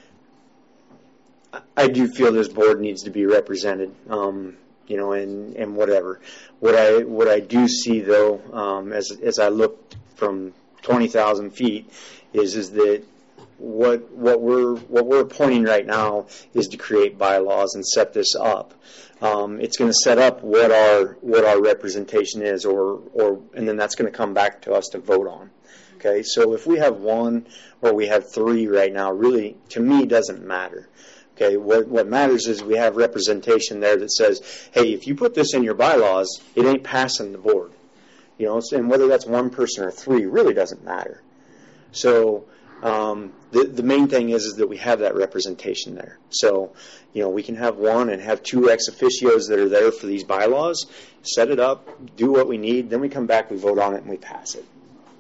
I do feel this board needs to be represented, um, you know, and, and whatever. What I what I do see though, um, as as I look from twenty thousand feet, is is that what what we're what we're appointing right now is to create bylaws and set this up. Um, it's going to set up what our what our representation is, or or and then that's going to come back to us to vote on. Okay, so if we have one or we have three right now, really, to me, doesn't matter. Okay, what what matters is we have representation there that says, hey, if you put this in your bylaws, it ain't passing the board. You know, and whether that's one person or three really doesn't matter. So um, the the main thing is is that we have that representation there. So, you know, we can have one and have two ex officios that are there for these bylaws, set it up, do what we need, then we come back, we vote on it, and we pass it.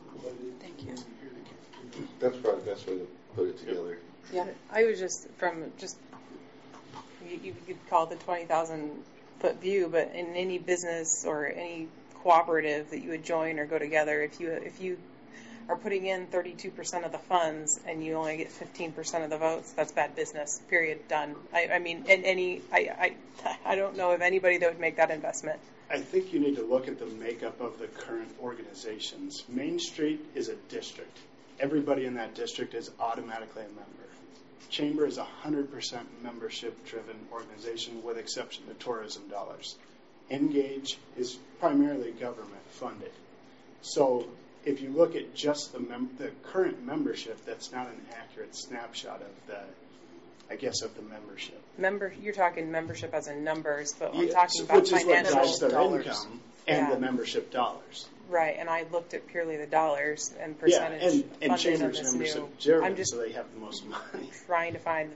That's probably the best way to put it together. Yeah, I was just from just you, you could call it the twenty thousand foot view, but in any business or any cooperative that you would join or go together, if you if you are putting in thirty-two percent of the funds and you only get fifteen percent of the votes, that's bad business. Period. Done. I, I mean, in any I, I I don't know of anybody that would make that investment. I think you need to look at the makeup of the current organizations. Main Street is a district. Everybody in that district is automatically a member. Chamber is a one hundred percent membership-driven organization with exception to tourism dollars. Engage is primarily government-funded. So if you look at just the, mem- the current membership, that's not an accurate snapshot of the I guess, of the membership. Member, you're talking membership as in numbers, but I'm Yeah, talking about which is what drives financial their dollars. income and Yeah. the membership dollars. Right, and I looked at purely the dollars and Yeah, percentage and, and funding on Chambers this members new. of Jeremy, I'm just so they have the most money. trying to find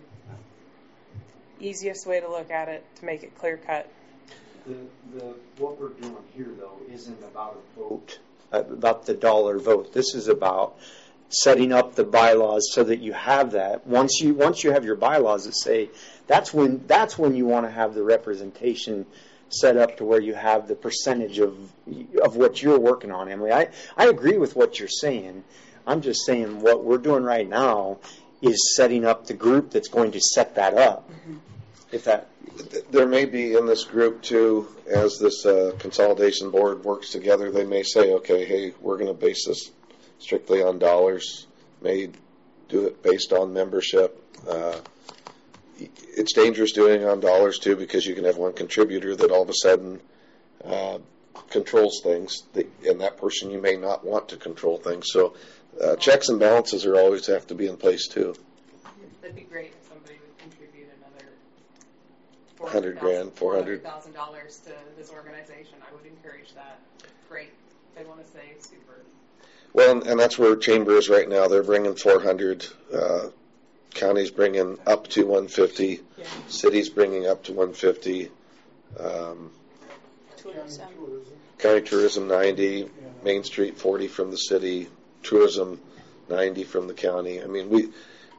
the easiest way to look at it to make it clear cut. The, the, what we're doing here, though, isn't about a vote, about the dollar vote. This is about setting up the bylaws so that you have that. Once you once you have your bylaws that say that's when that's when you want to have the representation set up to where you have the percentage of of what you're working on, Emily. I, I agree with what you're saying. I'm just saying what we're doing right now is setting up the group that's going to set that up. Mm-hmm. If that There may be in this group too, as this uh, consolidation board works together, they may say, okay, hey, we're going to base this strictly on dollars, may do it based on membership. Uh, it's dangerous doing it on dollars too, because you can have one contributor that all of a sudden uh, controls things, and that person you may not want to control things. So uh, checks and balances are always have to be in place too. That'd be great if somebody would contribute another one hundred grand, four hundred thousand dollars to this organization. I would encourage that. Great. If they want to say super. Well, and that's where Chamber is right now. They're bringing four hundred. Uh, county's bringing up to one hundred fifty. Yeah. City's bringing up to one hundred fifty. Um, Tourism. County Tourism ninety. Main Street forty from the city. Tourism ninety from the county. I mean, we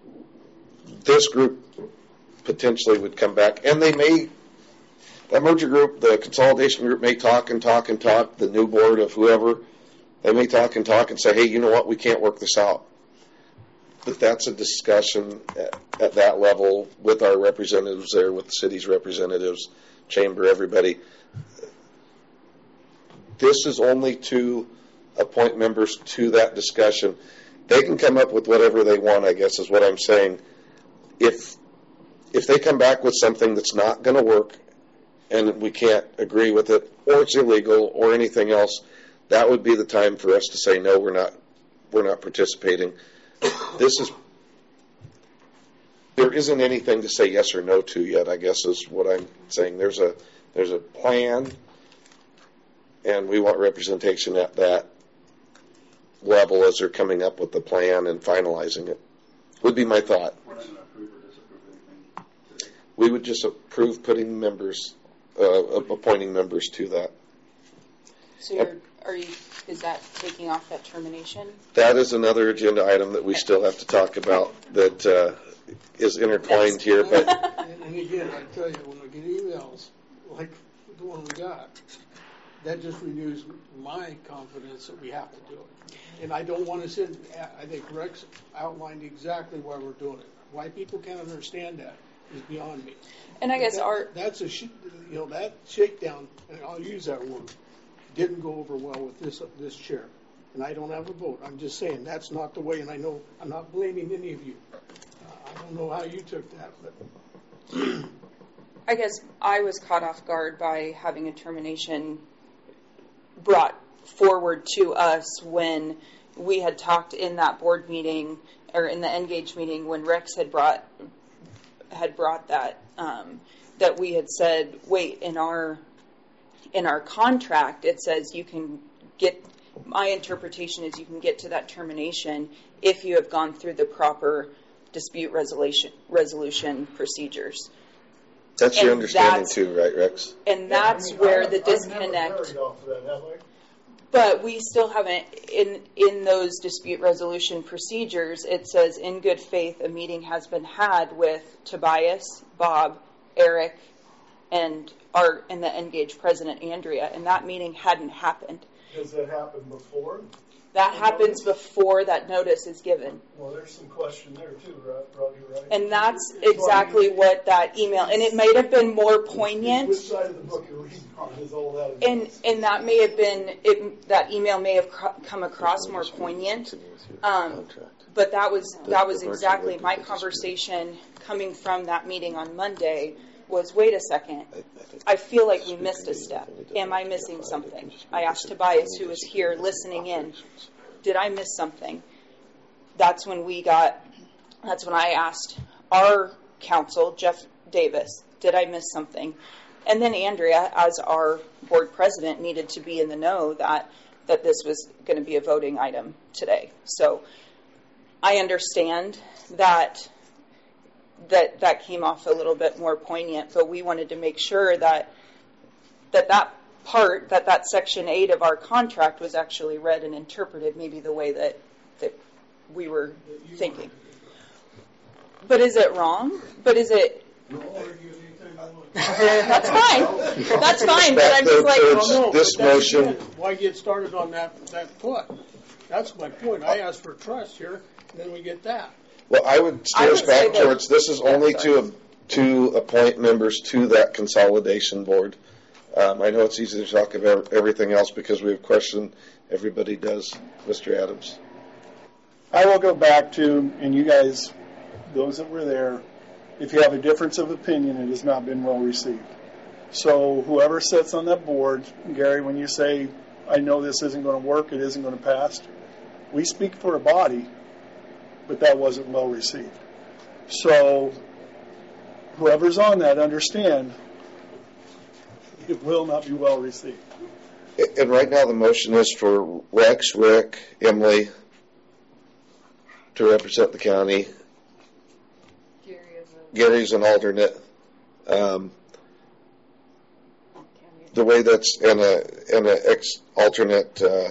this group potentially would come back, and they may. That merger group, the consolidation group, may talk and talk and talk. The new board of whoever. They may talk and talk and say, hey, you know what, we can't work this out. But that's a discussion at, at that level with our representatives there, with the city's representatives, Chamber, everybody. This is only to appoint members to that discussion. They can come up with whatever they want, I guess is what I'm saying. If, if they come back with something that's not going to work and we can't agree with it, or it's illegal or anything else, that would be the time for us to say, no, we're not, we're not participating. This is, there isn't anything to say yes or no to yet, I guess is what I'm saying. There's a, there's a plan, and we want representation at that level as they're coming up with the plan and finalizing it, would be my thought. We're not going to approve or disapprove anything today. We would just approve putting members, uh, appointing members to that. So you're, are you, is that taking off that termination? That is another agenda item that we still have to talk about that uh, is intertwined here. But And, and again, I tell you, when I get emails like the one we got, that just renews my confidence that we have to do it. And I don't want to sit, I think Rex outlined exactly why we're doing it. Why people can't understand that is beyond me. And I guess that, our that's a, sh- you know, that shakedown, and I'll use that word, didn't go over well with this this chair. And I don't have a vote. I'm just saying that's not the way, and I know I'm not blaming any of you. Uh, I don't know how you took that, but I guess I was caught off guard by having a termination brought forward to us when we had talked in that board meeting or in the Engage meeting when Rex had brought had brought that um, that we had said, wait, in our in our contract it says you can get. My interpretation is you can get to that termination if you have gone through the proper dispute resolution resolution procedures. that's your And understanding that's- too, right, Rex? And that's I mean, where I- the I've never disconnect. carried off of that, have I? But we still haven't, in in those dispute resolution procedures, it says in good faith a meeting has been had with Tobias, Bob, Eric, and our and the Engage president, Andrea, and that meeting hadn't happened. Has that happened before? That happens before that notice is given. Well, there's some question there too, right, Roger, right? And that's exactly what that email, and it might have been more poignant. Which side of the book you're reading on is all that. And and that may have been it, that email may have cr- come across more poignant, um, but that was that was exactly my conversation coming from that meeting on Monday. Was wait a second, I feel like we missed a step. Am I missing something? I asked Tobias, who was here listening in, did I miss something? That's when we got. That's when I asked our council, Jeff Davis. Did I miss something? And then Andrea, as our board president, needed to be in the know that that this was going to be a voting item today. So I understand that that that came off a little bit more poignant, but we wanted to make sure that that that part, that that section eight of our contract was actually read and interpreted maybe the way that that we were thinking. But is it wrong? But is it? That's fine. That's fine. But I'm just like, Well, no, this but that's motion- again, why get started on that that foot? That's my point. I asked for trust here, and then we get that. Well, I would steer I us would say back that- towards, this is only to, to appoint members to that consolidation board. Um, I know it's easy to talk about everything else because we have questioned, everybody does. Mister Adams. I will go back to, and you guys, those that were there, if you have a difference of opinion, it has not been well received. So whoever sits on that board, Gary, when you say, I know this isn't going to work, it isn't going to pass, we speak for a body, but that wasn't well received. So whoever's on that, understand, it will not be well received. And right now the motion is for Rex, Rick, Emily to represent the county. Gary's an alternate. Um, the way that's and a and a ex alternate. Uh,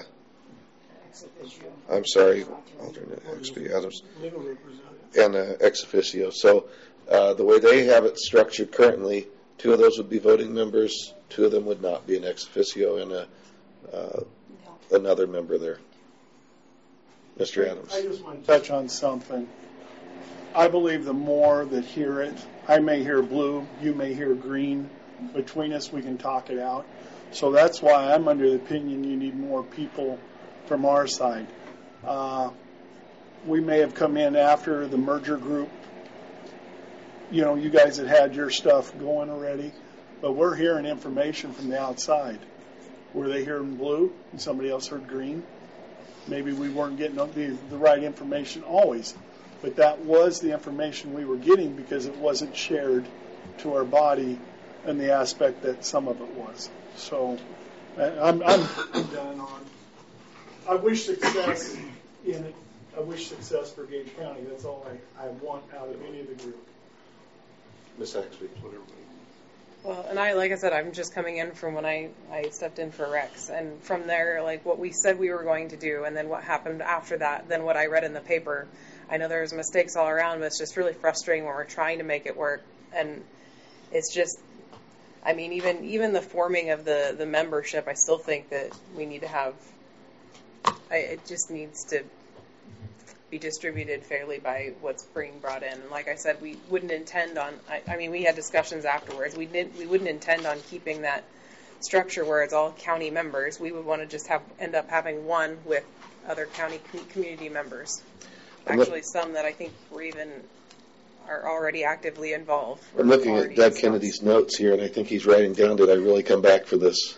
I'm sorry, alternate X P Adams Legal representative. and a ex officio. So uh, the way they have it structured currently, two of those would be voting members. Two of them would not be an ex officio and a uh, another member there. Mister Adams. I just want to touch on something. I believe the more that hear it, I may hear blue, you may hear green. Between us, we can talk it out. So that's why I'm under the opinion you need more people from our side. Uh, we may have come in after the merger group. You know, you guys had had your stuff going already, but we're hearing information from the outside. Were they hearing blue and somebody else heard green? Maybe we weren't getting the, the right information always. But that was the information we were getting because it wasn't shared to our body in the aspect that some of it was. So I'm, I'm done on. I wish success in it. I wish success for Gage County. That's all I, I want out of any of the group. Miss Axby, whatever. Well, and I, like I said, I'm just coming in from when I, I stepped in for Rex. And from there, like what we said we were going to do, and then what happened after that, then what I read in the paper. I know there's mistakes all around, but it's just really frustrating when we're trying to make it work. And it's just, I mean, even even the forming of the, the membership, I still think that we need to have, I, it just needs to be distributed fairly by what's being brought in. And like I said, we wouldn't intend on, I, I mean, we had discussions afterwards. We didn't, we wouldn't intend on keeping that structure where it's all county members. We would want to just have end up having one with other county com- community members. Actually, some that I think were even are already actively involved. I'm looking at Doug Kennedy's notes here, and I think he's writing down, did I really come back for this?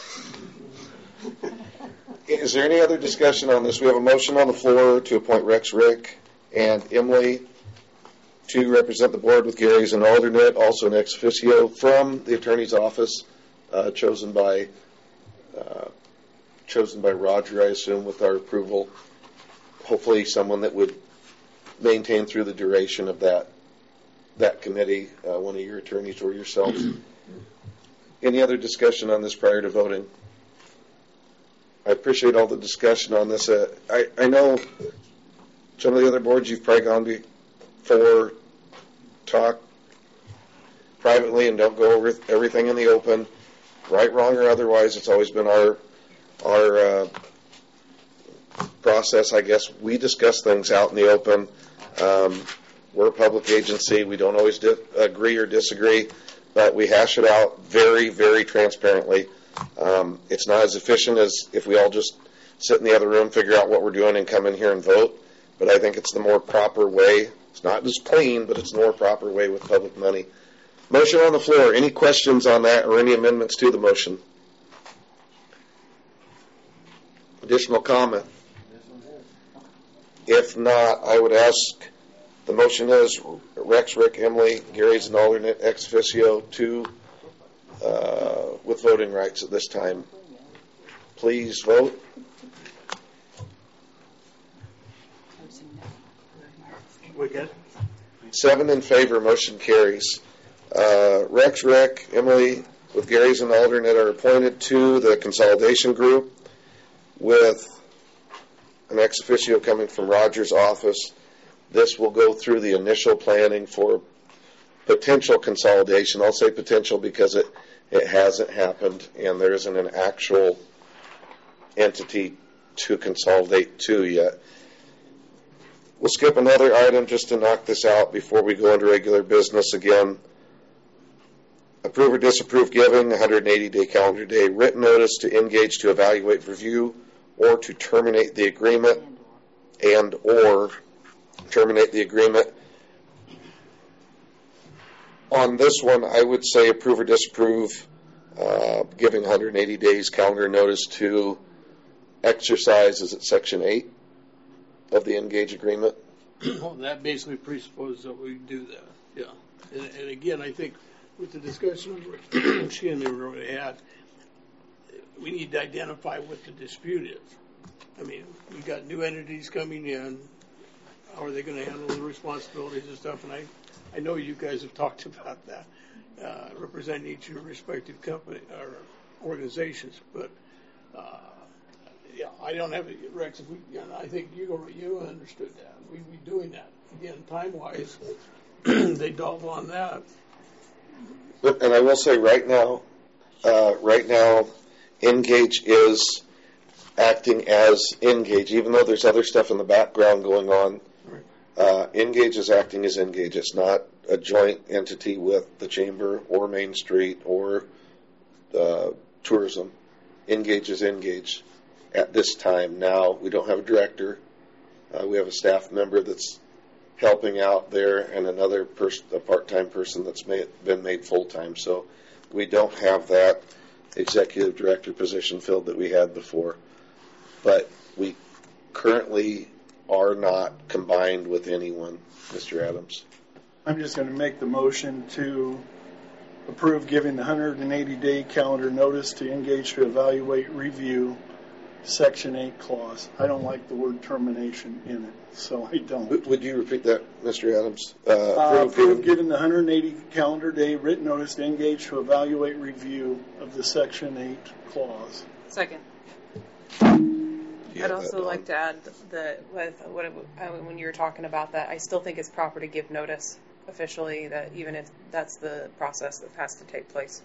Is there any other discussion on this? We have a motion on the floor to appoint Rex, Rick, and Emily to represent the board with Gary as an alternate, also an ex officio from the attorney's office, uh, chosen by uh, chosen by Roger, I assume, with our approval. Hopefully someone that would maintain through the duration of that that committee, uh, one of your attorneys or yourself. Any other discussion on this prior to voting? I appreciate all the discussion on this. Uh, I, I know some of the other boards you've probably gone before, talk privately and don't go over everything in the open, right, wrong, or otherwise. It's always been our our uh, process, I guess. We discuss things out in the open. Um, we're a public agency. We don't always di- agree or disagree, but we hash it out very, very transparently. Um, it's not as efficient as if we all just sit in the other room, figure out what we're doing, and come in here and vote. But I think it's the more proper way. It's not as clean, but it's the more proper way with public money. Motion on the floor. Any questions on that or any amendments to the motion? Additional comment? If not, I would ask The motion is Rex, Rick, Emily, Gary's an alternate, ex officio, two uh, with voting rights at this time. Please vote. We good? Seven in favor, motion carries. Uh, Rex, Rick, Emily, with Gary as an alternate, are appointed to the consolidation group with an ex officio coming from Roger's office. This will go through the initial planning for potential consolidation. I'll say potential because it, it hasn't happened and there isn't an actual entity to consolidate to yet. We'll skip another item just to knock this out before we go into regular business again. Approve or disapprove giving one hundred eighty day calendar day written notice to engage to evaluate, review, or to terminate the agreement and or terminate the agreement. On this one, I would say approve or disapprove uh, giving one hundred eighty days calendar notice to exercise, is it section eight of the engage agreement? Well, that basically presupposes that we do that, yeah. And, and again, I think with the discussion she and they already had, we need to identify what the dispute is. I mean, we've got new entities coming in. How are they going to handle the responsibilities and stuff? And I, I know you guys have talked about that, uh, representing each of your respective company or organizations. But uh, yeah, I don't have it, Rex. If we, you know, I think you you understood that. We'd be doing that again, time wise. They double on that. But, and I will say right now, uh, right now, Engage is acting as Engage, even though there's other stuff in the background going on. Uh, Engage is acting as Engage. It's not a joint entity with the Chamber or Main Street or uh, tourism. Engage is Engage at this time. Now, we don't have a director. Uh, we have a staff member that's helping out there and another person, a part-time person that's made, been made full-time. So we don't have that executive director position filled that we had before. But we currently are not combined with anyone, Mister Adams. I'm just going to make the motion to approve giving the one hundred eighty day calendar notice to engage to evaluate, review Section eight clause. I don't like the word termination in it, so I don't. Would you repeat that, Mister Adams? Uh, Uh, approve giving the one hundred eighty calendar day written notice to engage to evaluate, review of the Section eight clause. Second. Yeah, I'd also that, like to add that with what it, when you were talking about that, I still think it's proper to give notice officially, that even if that's the process that has to take place.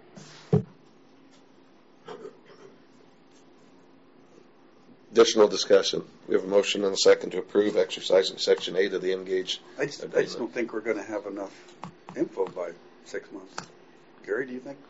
Additional discussion. We have a motion and a second to approve exercising Section eight of the Engage. I just, I just don't think we're going to have enough info by six months. Gary, do you think?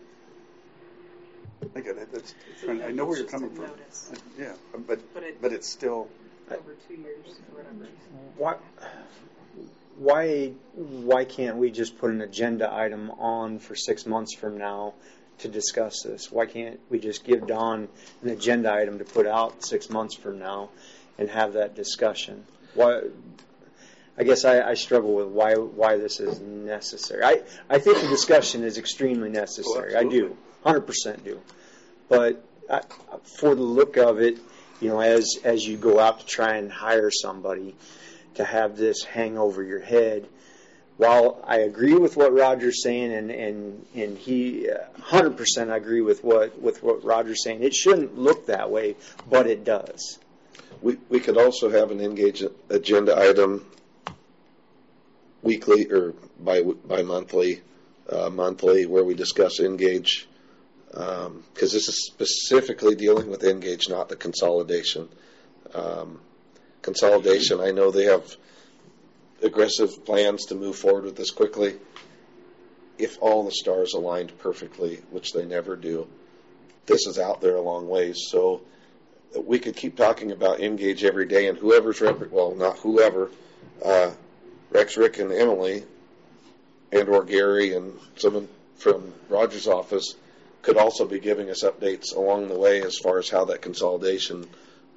I think it, that's, I know where you're coming from. Yeah, but But it- but it's still. Over two years or whatever. Why, why, why can't we just put an agenda item on for six months from now to discuss this? Why can't we just give Dawn an agenda item to put out six months from now and have that discussion? Why? I guess I, I struggle with why why this is necessary. I, I think the discussion is extremely necessary. Oh, I do, one hundred percent do. But I, for the look of it, you know, as as you go out to try and hire somebody, to have this hang over your head. While I agree with what Roger's saying, and and and he uh, one hundred percent agree with what with what Roger's saying, it shouldn't look that way, but it does. We we could also have an Engage agenda item weekly or bi bi monthly, uh, monthly, where we discuss Engage, because um, this is specifically dealing with Engage, not the consolidation. Um, consolidation, I know they have aggressive plans to move forward with this quickly. If all the stars aligned perfectly, which they never do, this is out there a long ways. So we could keep talking about Engage every day, and whoever's rep- well, not whoever, uh, Rex, Rick, and Emily, and or Gary, and someone from Roger's office could also be giving us updates along the way as far as how that consolidation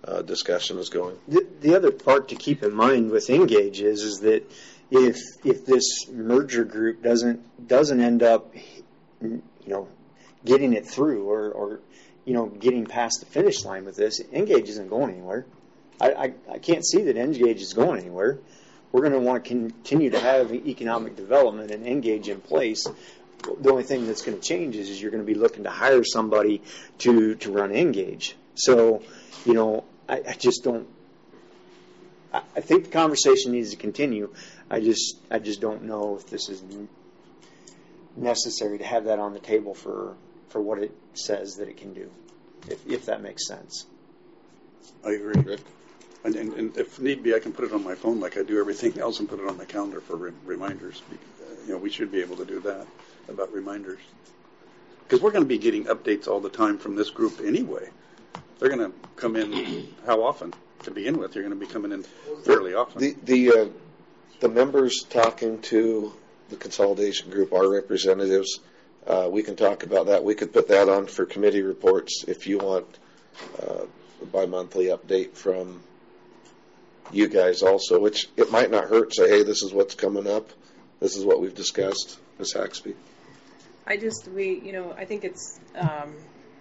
uh, discussion is going. The, the other part to keep in mind with Engage is, is that if if this merger group doesn't doesn't end up, you know, getting it through or, or you know getting past the finish line with this, Engage isn't going anywhere. I, I, I can't see that Engage is going anywhere. We're going to want to continue to have economic development and Engage in place. The only thing that's going to change is, is you're going to be looking to hire somebody to, to run Engage. So, you know, I, I just don't. I, I think the conversation needs to continue. I just I just don't know if this is necessary to have that on the table for for what it says that it can do, if if that makes sense. I agree. Rick? And, and, and if need be, I can put it on my phone like I do everything else and put it on my calendar for re- reminders. You know, we should be able to do that about reminders. Because we're going to be getting updates all the time from this group anyway. They're going to come in how often? To begin with, you're going to be coming in fairly often. The the, uh, the members talking to the consolidation group, our representatives, uh, we can talk about that. We could put that on for committee reports if you want uh, a bi-monthly update from you guys also, which it might not hurt to say, hey, this is what's coming up. This is what we've discussed, Miz Haxby. I just, we, you know, I think it's um,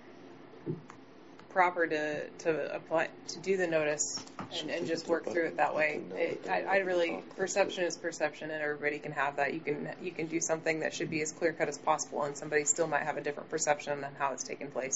proper to, to apply, to do the notice and, and just work through it that way. It, I, I really, perception is perception and everybody can have that. You can, you can do something that should be as clear cut as possible and somebody still might have a different perception on how it's taken place.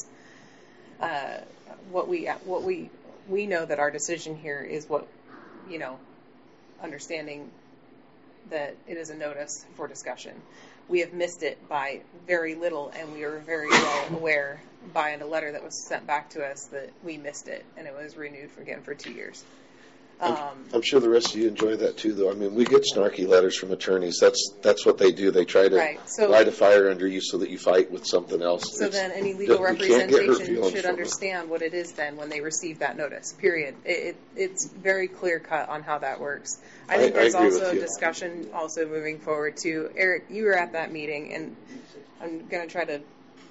Uh, what we, what we, we know that our decision here is what, you know, understanding that it is a notice for discussion. We have missed it by very little, and we are very well aware by a letter that was sent back to us that we missed it, and it was renewed for, again for two years. Um, I'm, I'm sure the rest of you enjoy that too, though. I mean, we get snarky letters from attorneys. That's that's what they do. They try to right. so, light a fire under you so that you fight with something else. So it's, then any legal you can't get her representation feelings should from understand it. What it is then when they receive that notice, period. It, it, it's very clear cut on how that works. I think I, there's I agree also with you. discussion also moving forward too. Eric, you were at that meeting, and I'm going to try to,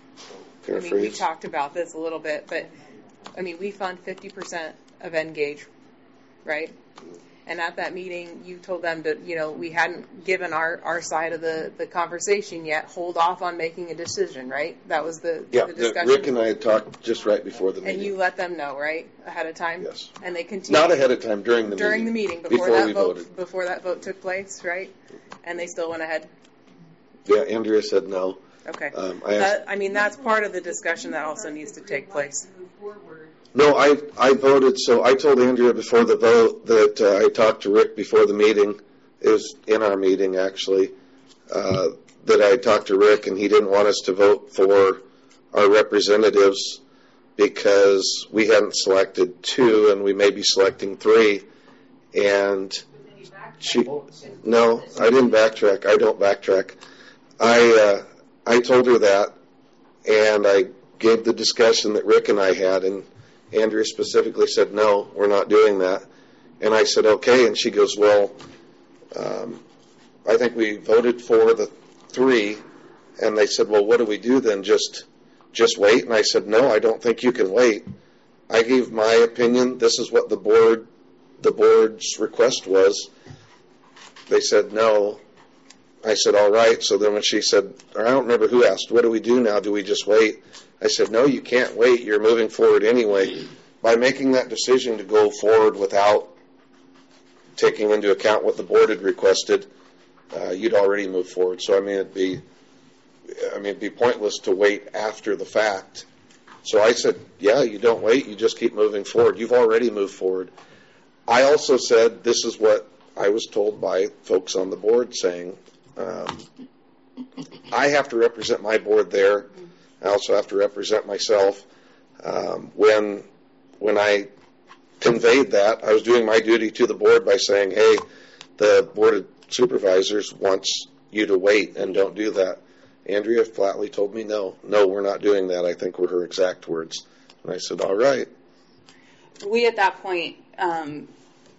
I mean, we talked about this a little bit, but I mean, we fund fifty percent of Engage, right? And at that meeting, you told them to, you know, we hadn't given our, our side of the, the conversation yet. Hold off on making a decision, right? That was the, yeah, the discussion. Rick and I had talked just right before the meeting. And you let them know, right, ahead of time? Yes. And they continued. Not ahead of time, during the during meeting. During the meeting, before, before that we vote, voted. Before that vote took place, right? And they still went ahead? Yeah, Andrea said no. Okay. Um, I, asked, that, I mean, that's part of the discussion that also needs to take place. No, I I voted, so I told Andrea before the vote that uh, I talked to Rick before the meeting. It was in our meeting, actually, uh, that I talked to Rick, and he didn't want us to vote for our representatives because we hadn't selected two, and we may be selecting three. And she, no, I didn't backtrack. I don't backtrack. I uh, I told her that, and I gave the discussion that Rick and I had, and Andrea specifically said, no, we're not doing that. And I said, okay. And she goes, well, um, I think we voted for the three. And they said, well, what do we do then? Just just wait? And I said, no, I don't think you can wait. I gave my opinion. This is what the board, the board's request was. They said no. I said, all right. So then when she said, or I don't remember who asked, what do we do now? Do we just wait? I said, no, you can't wait. You're moving forward anyway. By making that decision to go forward without taking into account what the board had requested, uh, you'd already moved forward. So, I mean, it'd be, I mean, it'd be pointless to wait after the fact. So I said, yeah, you don't wait. You just keep moving forward. You've already moved forward. I also said, this is what I was told by folks on the board saying, um, I have to represent my board there. I also have to represent myself. Um, when when I conveyed that, I was doing my duty to the board by saying, hey, the Board of Supervisors wants you to wait and don't do that. Andrea flatly told me, no, no, we're not doing that. I think were her exact words. And I said, all right. We at that point, um,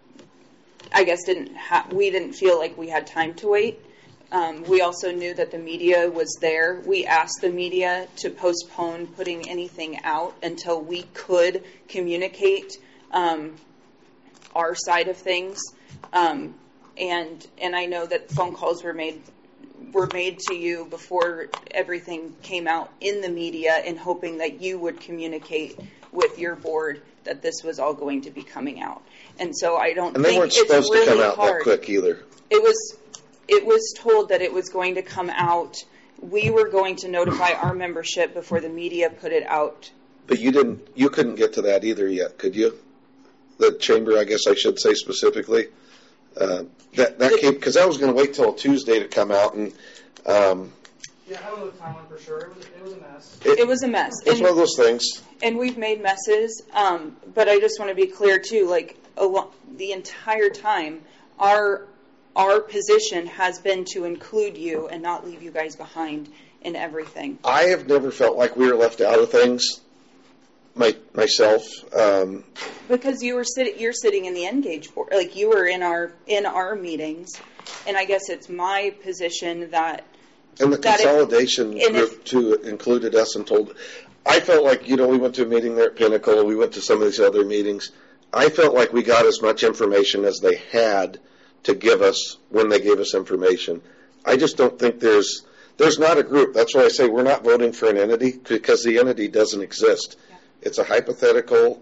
I guess, didn't ha- we didn't feel like we had time to wait. Um, we also knew that the media was there. We asked the media to postpone putting anything out until we could communicate um, our side of things. Um, and and I know that phone calls were made were made to you before everything came out in the media, and hoping that you would communicate with your board that this was all going to be coming out. And so I don't And they think weren't it's supposed really to come out hard. that quick either. It was it was told that it was going to come out. We were going to notify our membership before the media put it out. But you didn't, you couldn't get to that either yet, could you? The chamber, I guess I should say specifically. Uh, that that came, because I was going to wait till Tuesday to come out, and um, Yeah, I don't know the timeline for sure. It was, it was a mess. It, it was a mess. It's and, one of those things. And we've made messes, um, but I just want to be clear too. Like a lo- the entire time, our our position has been to include you and not leave you guys behind in everything. I have never felt like we were left out of things. My myself. Um, Because you were sitting, you're sitting in the Engage board, like you were in our in our meetings, and I guess it's my position that. And the that consolidation if, group, if, too, included us and told... I felt like, you know, we went to a meeting there at Pinnacle, we went to some of these other meetings. I felt like we got as much information as they had to give us when they gave us information. I just don't think there's... There's not a group. That's why I say we're not voting for an entity, because the entity doesn't exist. Yeah. It's a hypothetical...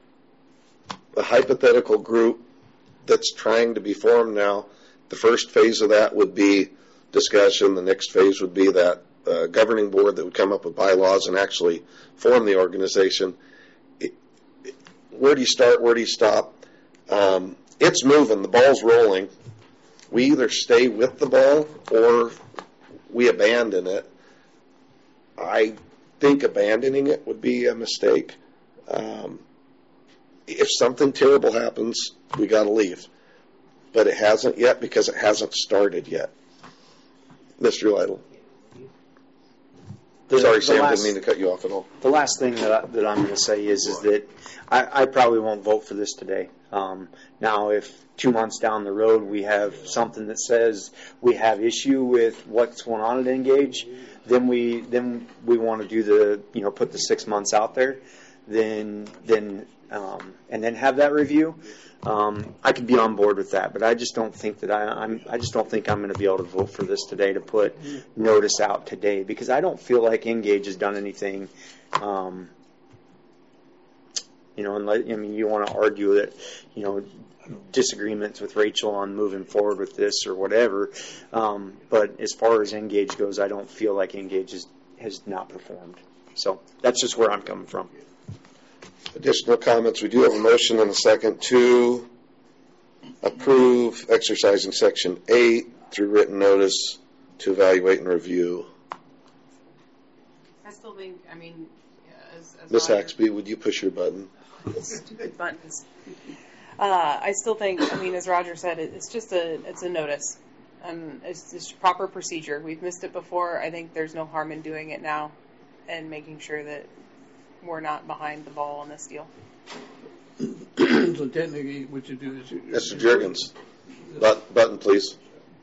a hypothetical group that's trying to be formed now. The first phase of that would be discussion. The next phase would be that uh, governing board that would come up with bylaws and actually form the organization. It, it, where do you start? Where do you stop? Um, it's moving. The ball's rolling. We either stay with the ball or we abandon it. I think abandoning it would be a mistake. Um, if something terrible happens, we got to leave. But it hasn't yet because it hasn't started yet. Mister Lytle. The, Sorry, the Sam, last, didn't mean to cut you off at all. The last thing that, I, that I'm going to say is, is that I, I probably won't vote for this today. Um, now, if two months down the road we have something that says we have issue with what's going on at Engage, then we then we want to do the you know put the six months out there, then then um, and then have that review. Um, I could be on board with that, but I just don't think that I, I'm. I just don't think I'm going to be able to vote for this today to put notice out today because I don't feel like Engage has done anything. Um, you know, and let, I mean, you want to argue that, you know, disagreements with Rachel on moving forward with this or whatever. Um, but as far as Engage goes, I don't feel like Engage has, has not performed. So that's just where I'm coming from. Additional comments. We do have a motion and a second to approve exercising Section eight through written notice to evaluate and review. I still think, I mean, as, as Miz Roger- Haxby, would you push your button? Stupid buttons. Uh, I still think, I mean, as Roger said, it, it's just a, it's a notice. Um, it's just proper procedure. We've missed it before. I think there's no harm in doing it now and making sure that we're not behind the ball on this deal. So technically, what you do is... You, Mister Juergens, but, button, please.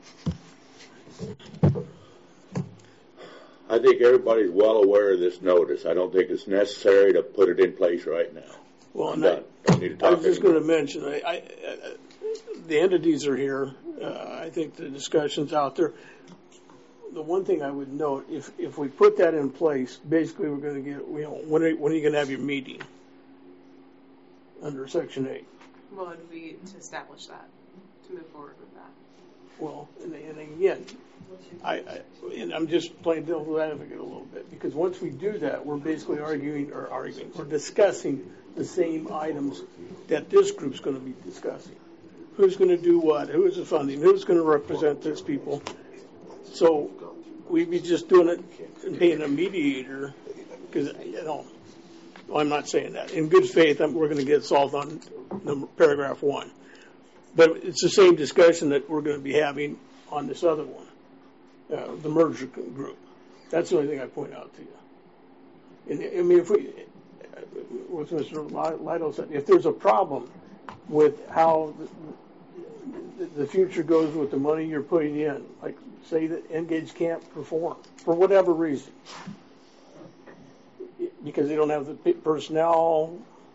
I think everybody's well aware of this notice. I don't think it's necessary to put it in place right now. Well, I'm and I, done. Don't need to talk I was just anymore. going to mention, I, I, uh, the entities are here. Uh, I think the discussion's out there. The one thing I would note, if if we put that in place, basically we're going to get, you know, when are, when are you going to have your meeting under Section eight? Well, it would be to establish that, to move forward with that. Well, and, and again, I, I and I'm just playing devil's advocate a little bit because once we do that, we're basically arguing or arguing, we're discussing the same items that this group's going to be discussing. Who's going to do what? Who is the funding? Who's going to represent these people? So we'd be just doing it and paying a mediator because, you know, well, I'm not saying that. In good faith, I'm, we're going to get solved on number, paragraph one. But it's the same discussion that we're going to be having on this other one, uh, the merger group. That's the only thing I point out to you. And, I mean, if we, with Mister Lytle said, if there's a problem with how the, the future goes with the money you're putting in, like say that Engage can't perform for whatever reason, because they don't have the personnel,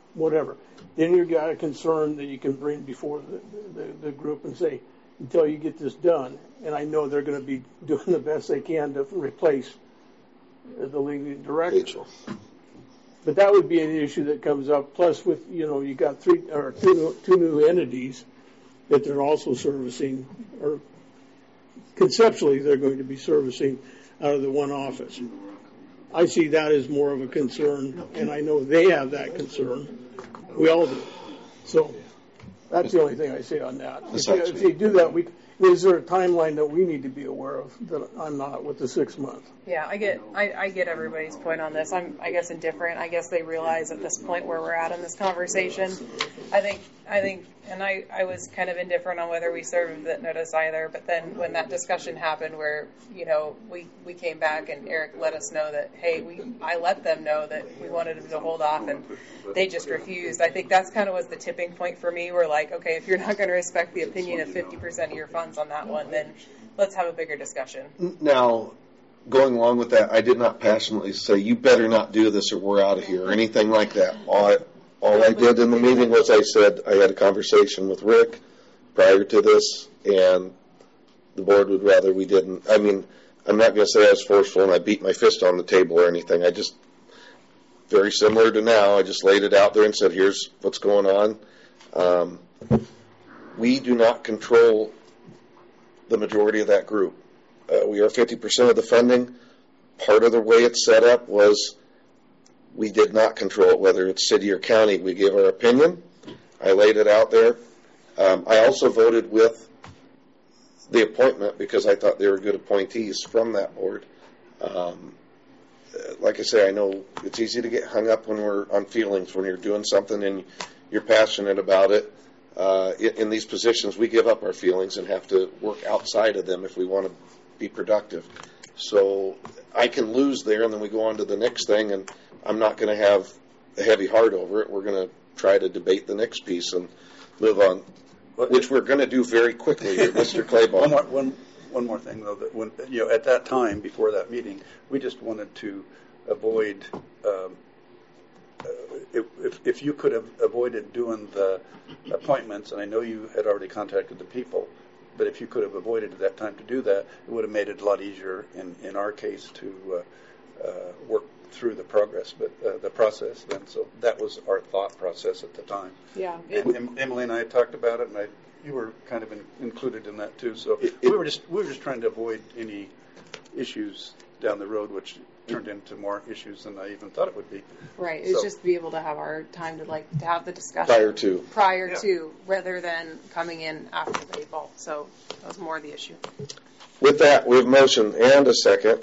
whatever. Then you've got a concern that you can bring before the, the, the group and say, until you get this done, and I know they're going to be doing the best they can to replace the league director. But that would be an issue that comes up. Plus, with you know, you got three or two new, two new entities that they're also servicing, or conceptually they're going to be servicing out of the one office. I see that as more of a concern, and I know they have that concern. We all do. So that's the only thing I say on that. If you, if you do that, we, is there a timeline that we need to be aware of that I'm not with the six month? Yeah, I get I, I get everybody's point on this. I'm I guess indifferent. I guess they realize at this point where we're at in this conversation. I think I think and I, I was kind of indifferent on whether we served that notice either, but then when that discussion happened where, you know, we, we came back and Eric let us know that, hey, we I let them know that we wanted them to hold off and they just refused. I think that's kind of was the tipping point for me. We're like, okay, if you're not going to respect the opinion of fifty percent of your funds on that one, then let's have a bigger discussion. Now, going along with that, I did not passionately say, you better not do this or we're out of here or anything like that. All I, all I did in the meeting was I said I had a conversation with Rick prior to this, and the board would rather we didn't. I mean, I'm not going to say I was forceful and I beat my fist on the table or anything. I just, very similar to now, I just laid it out there and said, here's what's going on. Um, we do not control the majority of that group. Uh, we are fifty percent of the funding. Part of the way it's set up was we did not control it, whether it's city or county. We gave our opinion. I laid it out there. Um, I also voted with the appointment because I thought they were good appointees from that board. Um, like I say, I know it's easy to get hung up when we're on feelings when you're doing something and you're passionate about it. Uh, in, in these positions, we give up our feelings and have to work outside of them if we want to be productive. So I can lose there, and then we go on to the next thing, and I'm not going to have a heavy heart over it. We're going to try to debate the next piece and move on, which we're going to do very quickly here, Mister Claiborne. One more, one, one more thing, though, that when you know at that time before that meeting, we just wanted to avoid. Um, uh, if, if if you could have avoided doing the appointments, and I know you had already contacted the people. But if you could have avoided at that time to do that, it would have made it a lot easier in, in our case to uh, uh, work through the progress, but uh, the process then. So that was our thought process at the time. Yeah. And em- Emily and I talked about it, and I, you were kind of in, included in that too. So it, it, we were just we were just trying to avoid any issues down the road, which turned into more issues than I even thought it would be. Right. It's so, just to be able to have our time to like to have the discussion prior to prior yeah. to rather than coming in after the default. So that was more the issue. With that, we have motion and a second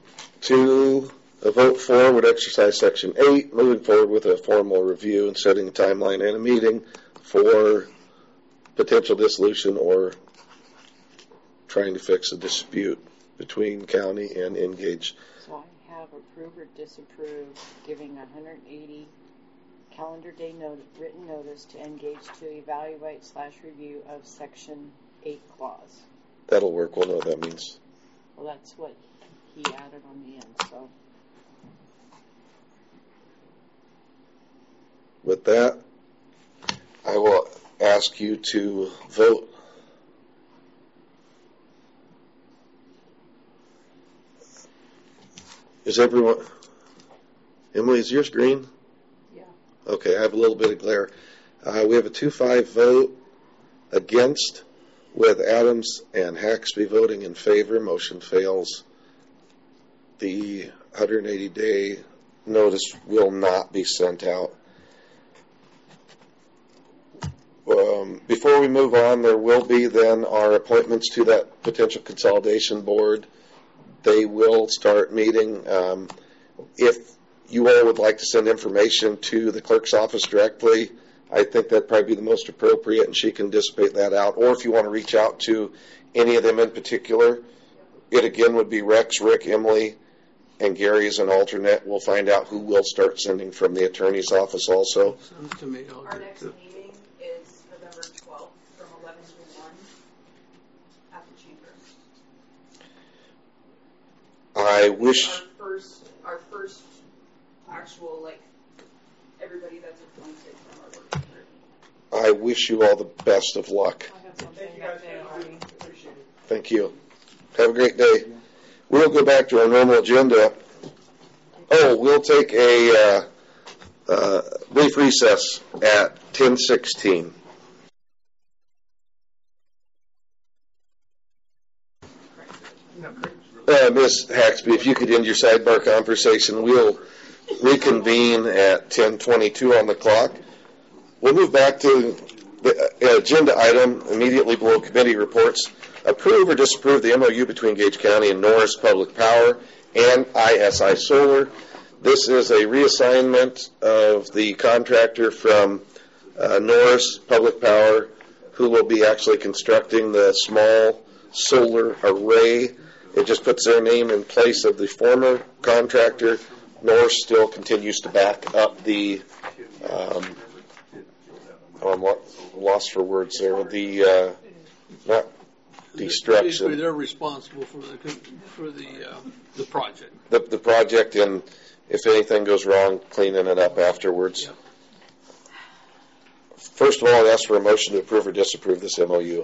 to a vote for would exercise section eight, moving forward with a formal review and setting a timeline and a meeting for potential dissolution or trying to fix a dispute between county and Engage. So I have approve or disapprove giving one hundred eighty calendar day notice, written notice to Engage to evaluate slash review of section eight clause. That'll work. We'll know what that means. Well, that's what he added on the end, so. With that, I will ask you to vote. Is everyone... Emily, is yours green? Yeah. Okay, I have a little bit of glare. Uh, we have a two five vote against, with Adams and Haxby voting in favor. Motion fails. The one hundred eighty day notice will not be sent out. Um, before we move on, there will be then our appointments to that potential consolidation board. They will start meeting. Um, if you all would like to send information to the clerk's office directly, I think that'd probably be the most appropriate, and she can dissipate that out. Or if you want to reach out to any of them in particular, it again would be Rex, Rick, Emily, and Gary as an alternate. We'll find out who will start sending from the attorney's office also. Sounds to me. I'll Our get next to. meeting is November twelfth from eleven to one at the chamber. I wish... Our first, our first actual, like, everybody that's appointed I wish you all the best of luck. Thank you. Have a great day. We'll go back to our normal agenda. Oh, we'll take a uh, uh, brief recess at ten sixteen. Uh, Miz Haxby, if you could end your sidebar conversation, we'll reconvene at ten twenty-two on the clock. We'll move back to the uh, agenda item immediately below committee reports. Approve or disapprove the M O U between Gage County and Norris Public Power and I S I Solar. This is a reassignment of the contractor from uh, Norris Public Power, who will be actually constructing the small solar array. It just puts their name in place of the former contractor. Norris still continues to back up the, um, oh, I'm lost for words there, the, uh, not destruction. Basically, they're responsible for the, for the, uh, the project. The, the project, and if anything goes wrong, cleaning it up afterwards. Yep. First of all, I'd ask for a motion to approve or disapprove this M O U.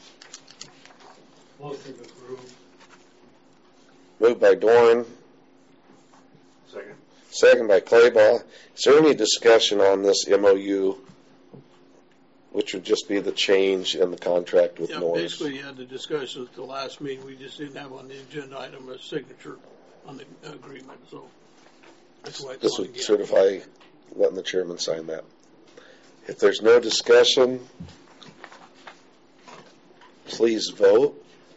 Motion approved. Moved by Dorn. Second. Second by Claybaugh. Is there any discussion on this M O U, which would just be the change in the contract with Yeah, Norris? basically, you had the discussion at the last meeting. We just didn't have on the agenda item a signature on the agreement, so that's why it's This on would again. certify letting the chairman sign that. If there's no discussion, please vote.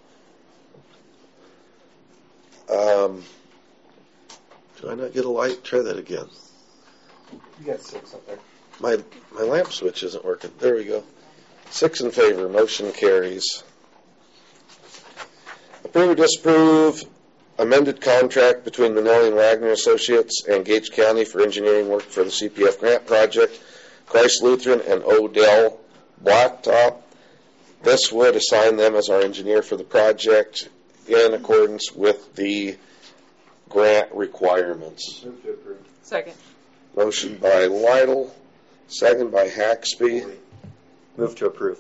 Um, do I not get a light? Try that again. You got six up there. My my lamp switch isn't working. There we go. Six in favor. Motion carries. Approve or disapprove amended contract between Manelli and Wagner Associates and Gage County for engineering work for the C P F grant project, Christ Lutheran and Odell Blacktop. This would assign them as our engineer for the project in accordance with the grant requirements. Move to approve. Second. Motion by Lytle, second by Haxby. Move to approve.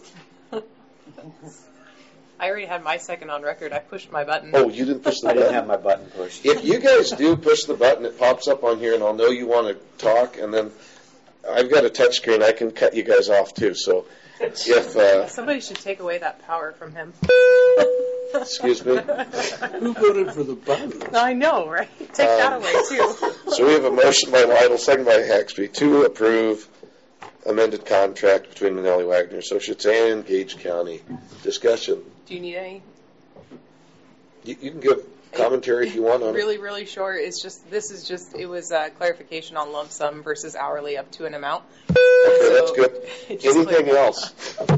I already had my second on record. I pushed my button. Oh, you didn't push the I button? didn't have my button pushed. If you guys do push the button, it pops up on here, and I'll know you want to talk, and then I've got a touch screen. I can cut you guys off, too. So if... Uh, Somebody should take away that power from him. excuse me? Who voted for the button? I know, right? Take Um, that away, too. So we have a motion by Lytle, second by Haxby, to approve amended contract between Manelli Wagner Associates and Gage County. Discussion. Do you need any? You, you can give commentary if you want on it. Really, really short. It's just, this is just, it was a clarification on lump sum versus hourly up to an amount. Okay, that's So, good. it just Anything like- else?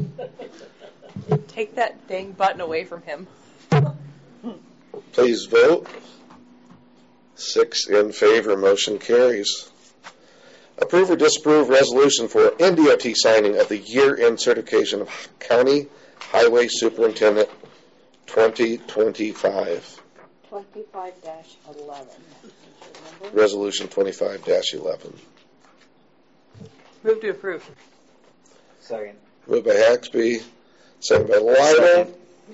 Take that dang button away from him. Please vote. Six in favor. Motion carries. Approve or disapprove resolution for N D O T signing of the year-end certification of County Highway Superintendent twenty twenty-five. Twenty-five dash eleven. Resolution twenty-five dash eleven. Move to approve. Second. Moved by Haxby, second by Lytle.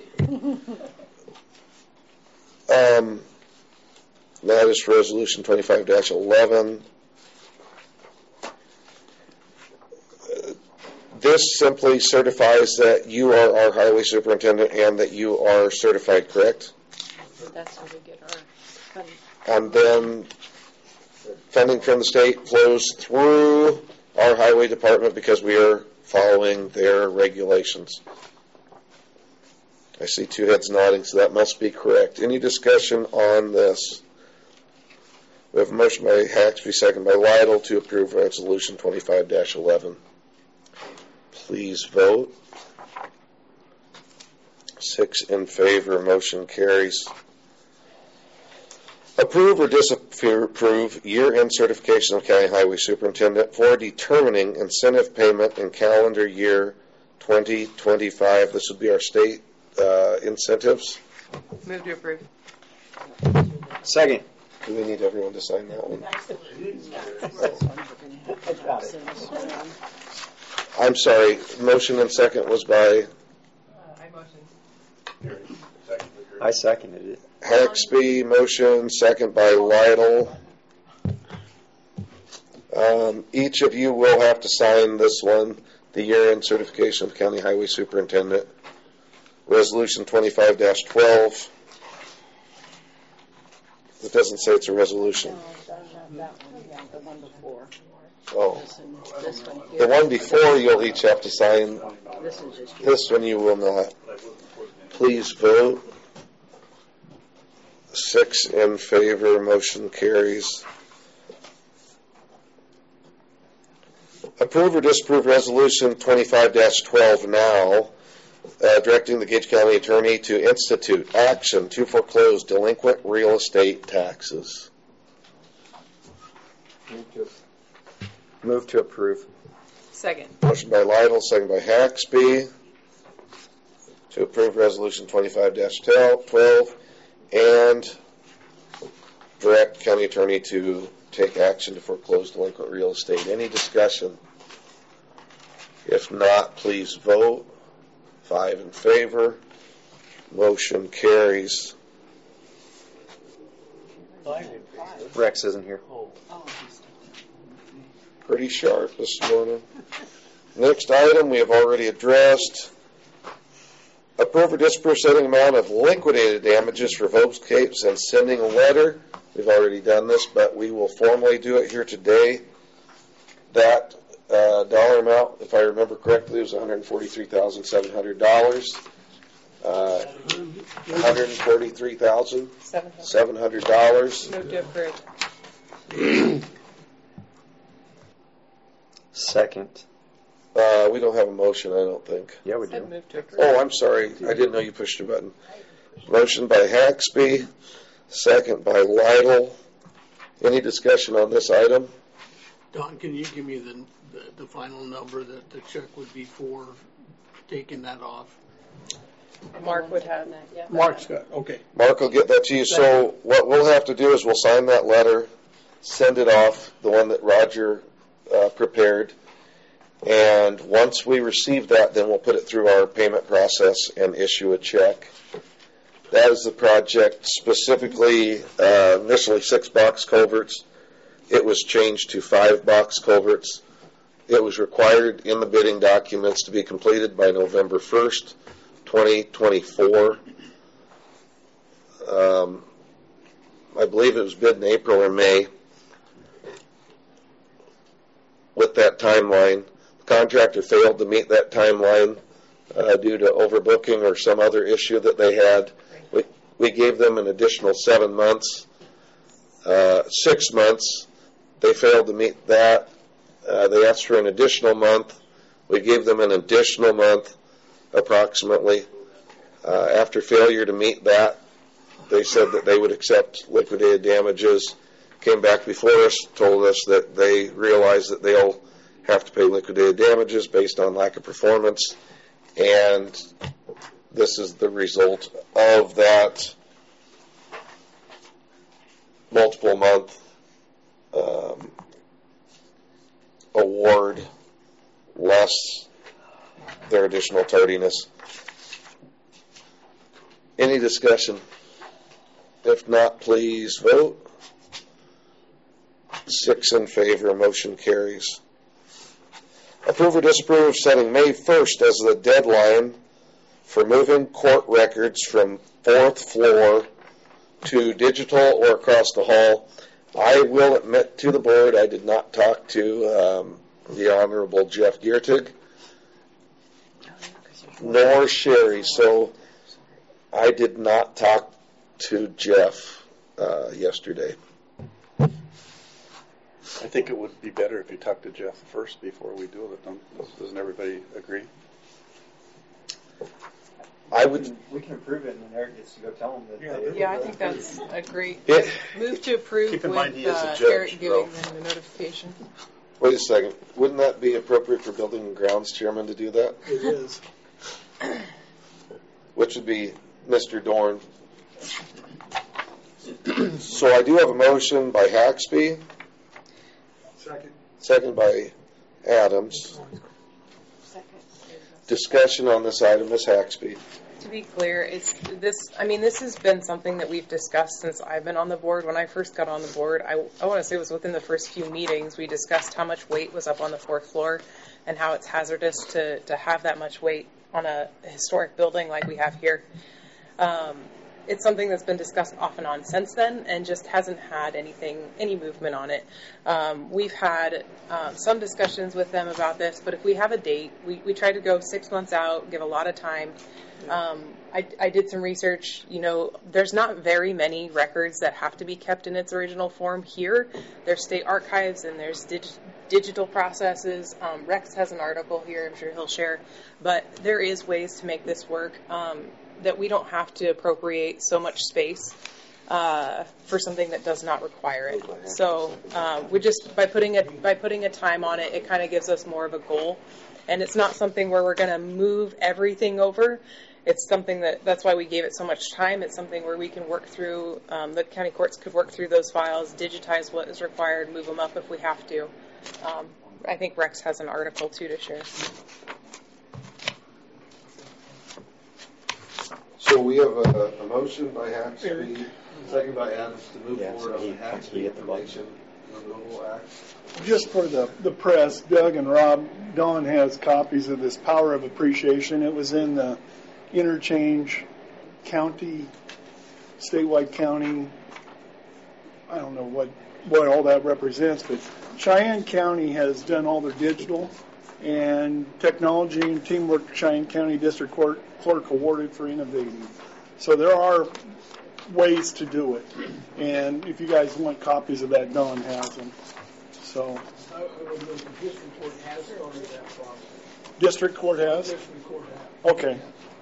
Um, that is for resolution twenty-five dash eleven. This simply certifies that you are our highway superintendent and that you are certified, correct? That's where we get our funding. And then funding from the state flows through our highway department because we are following their regulations. I see two heads nodding, so that must be correct. Any discussion on this? We have a motion by Haxby, second by Lytle, to approve resolution twenty-five dash eleven. Please vote. Six in favor. Motion carries. Approve or disapprove year-end certification of County Highway Superintendent for determining incentive payment in calendar year twenty twenty-five. This would be our state uh, incentives. Move to approve. Second. Do we need everyone to sign that one? I'm sorry, motion and second was by I motioned. I seconded it. Haxby, motion, second by Lytle. Um, each of you will have to sign this one, the year-end certification of County Highway Superintendent. Resolution twenty-five dash twelve. It doesn't say it's a resolution. No, not that one, yeah, the one before. Oh. This one, this one here. The one before you'll each have to sign. This one's just. This one you will not. Please vote. Six in favor, motion carries. Approve or disapprove resolution twenty-five dash twelve now, uh, directing the Gage County Attorney to institute action to foreclose delinquent real estate taxes. Move to approve. Second. Motion by Lytle, second by Haxby, to approve resolution twenty-five dash twelve and direct county attorney to take action to foreclose delinquent real estate. Any discussion? If not, please vote. Five in favor. Motion carries. Rex isn't here. Pretty sharp this morning. Next item we have already addressed. Approve or disapprove setting amount of liquidated damages for Vobescapes and sending a letter. We've already done this, but we will formally do it here today. That uh, dollar amount, if I remember correctly, was one hundred forty-three thousand seven hundred dollars. Uh, one hundred forty-three thousand seven hundred dollars. Move to approve. Second. Uh, we don't have a motion, I don't think. Yeah, we do. Move to approve. Oh, I'm sorry. I didn't know you pushed a button. Motion by Haxby, second by Lytle. Any discussion on this item? Don, can you give me the, the, the final number that the check would be for taking that off? Mark would have. Yeah. Mark's got, okay. Mark will get that to you. So what we'll have to do is we'll sign that letter, send it off, the one that Roger uh, prepared, and once we receive that, then we'll put it through our payment process and issue a check. That is the project, specifically uh, initially six box culverts. It was changed to five box culverts. It was required in the bidding documents to be completed by November first, twenty twenty-four. Um, I believe it was bid in April or May. With that timeline, the contractor failed to meet that timeline uh, due to overbooking or some other issue that they had. We, we gave them an additional seven months, uh, six months. They failed to meet that. Uh, they asked for an additional month. We gave them an additional month, approximately. Uh, after failure to meet that, they said that they would accept liquidated damages. Came back before us, told us that they realize that they'll have to pay liquidated damages based on lack of performance, and this is the result of that multiple month um, award less their additional tardiness. Any discussion? If not, please vote. Six in favor, motion carries. Approve or disapprove setting May first as the deadline for moving court records from fourth floor to digital or across the hall. I will admit to the board I did not talk to um, the Honorable Jeff Giertig nor Sherry, so I did not talk to Jeff uh, yesterday. I think it would be better if you talk to Jeff first before we do it. Don't, doesn't everybody agree? I would. We can approve it, and then Eric gets to go tell them that. Yeah, they, Yeah, I think that's a great It, move to approve Keep in with mind he is a uh, judge, Eric giving though. them the notification. wait a second. Wouldn't that be appropriate for Building and Grounds Chairman to do that? It is. Which would be Mister Dorn. So I do have a motion by Haxby. Second. Second by Adams. Discussion on this item, Miz Haxby. To be clear, it's this. I mean, this has been something that we've discussed since I've been on the board. When I first got on the board, I, I want to say it was within the first few meetings, we discussed how much weight was up on the fourth floor and how it's hazardous to, to have that much weight on a historic building like we have here. Um, it's something that's been discussed off and on since then and just hasn't had anything, any movement on it. Um, we've had um, some discussions with them about this, but if we have a date, we, we try to go six months out, give a lot of time. Um, I, I did some research. You know, there's not very many records that have to be kept in its original form here. There's state archives and there's dig- digital processes. Um, Rex has an article here, I'm sure he'll share. But there is ways to make this work um, that we don't have to appropriate so much space uh, for something that does not require it. So um, we just, by putting a, by putting a time on it, it kind of gives us more of a goal. And it's not something where we're going to move everything over. It's something that, that's why we gave it so much time. It's something where we can work through, um, the county courts could work through those files, digitize what is required, move them up if we have to. Um, I think Rex has an article, too, to share. So we have a, a motion by Haxby, second by Adams to move Yeah, forward so on he- the Haxby he hit the button. Information Removal Act. Just for the, the press, Doug and Rob, Don has copies of this Power of Appreciation. It was in the interchange county, statewide county, I don't know what, what all that represents, but Cheyenne County has done all their digital and technology and teamwork. Cheyenne County District Court Clerk awarded for innovating. So there are ways to do it. And if you guys want copies of that, Don has them. So, I would know the district court has started that process. District Court has? District court has. Okay.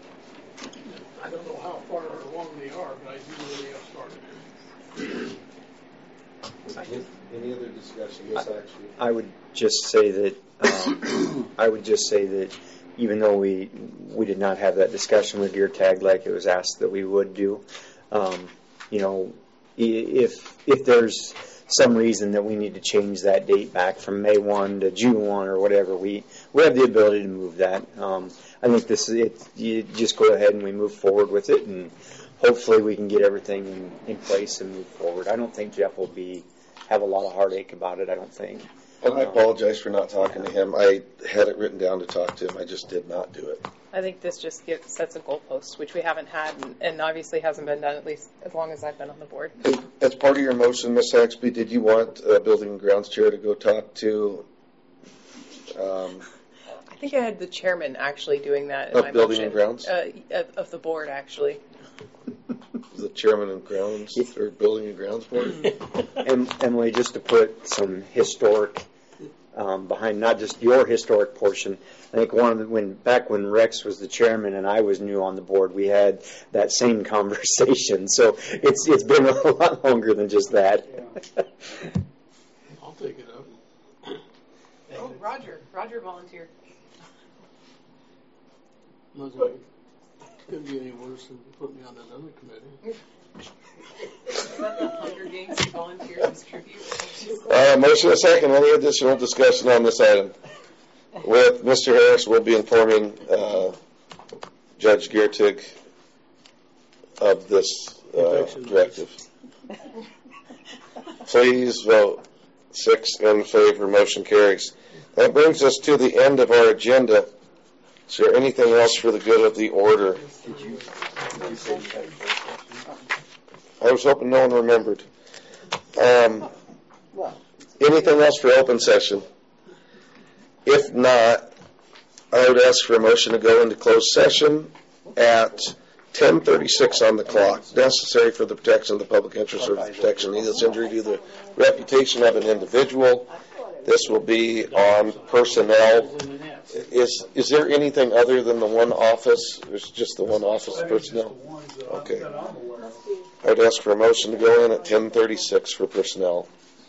I don't know how far along they are, but I do know they have started. Any other discussion? Yes, actually. I would just say that um, I would just say that even though we we did not have that discussion with Gear Tag like it was asked that we would do, um, you know, if if there's some reason that we need to change that date back from May first to June first or whatever, we we have the ability to move that. Um, I think this is it. You just go ahead and we move forward with it, and hopefully we can get everything in, in place and move forward. I don't think Jeff will be have a lot of heartache about it. I don't think. And I apologize for not talking to him. I had it written down to talk to him. I just did not do it. I think this just gives, sets a goalpost, which we haven't had and, and obviously hasn't been done at least as long as I've been on the board. As part of your motion, Miz Haxby, did you want a Building and Grounds Chair to go talk to um, I think I had the chairman actually doing that in Of my Building motion. and Grounds? Uh, of, of the board, actually. the Chairman of Grounds or Building and Grounds Board? Em- Emily, just to put some historic um, behind not just your historic portion, I think one of the, when back when Rex was the chairman and I was new on the board, we had that same conversation. So it's it's been a lot longer than just that. I'll take it up. Oh, Roger. Roger volunteered. Nothing couldn't be any worse than putting me on that other committee. Is that the Hunger Games volunteers as tribute? Uh, motion and second. Any additional discussion on this item? With Mister Harris, we'll be informing uh, Judge Giertig of this uh, directive. Please vote. Six in favor. Motion carries. That brings us to the end of our agenda. Is there anything else for the good of the order? I was hoping no one remembered. Um, anything else for open session? If not, I would ask for a motion to go into closed session at ten thirty-six on the clock, necessary for the protection of the public interest or the protection of needless injury to the reputation of an individual. This will be on personnel. Is is there anything other than the one office? There's just the one office personnel? Okay. I would ask for a motion to go in at ten thirty-six for personnel.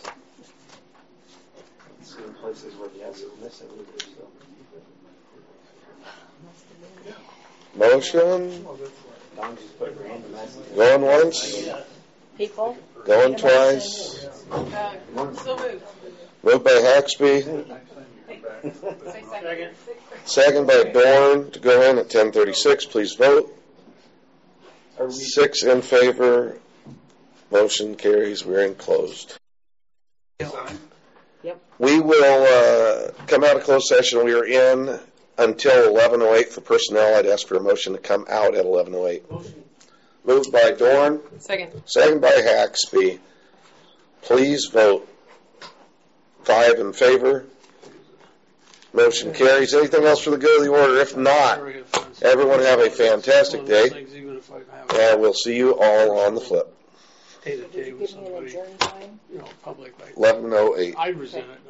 Motion. Going once. People? Going twice. Uh, so moved. Moved by Haxby. Second. Second by Dorn to go in at ten thirty-six. Please vote. Six in favor. Motion carries. We're in closed. Yep. We will uh, come out of closed session. We are in until eleven oh eight for personnel. I'd ask for a motion to come out at eleven oh eight. Moved by Dorn. Second. Second by Haxby. Please vote. Five in favor. Motion carries. Anything else for the good of the order? If not, everyone have a fantastic day, and we'll see you all on the flip. Day to day with somebody, you know, public like. eleven oh eight. I resent it.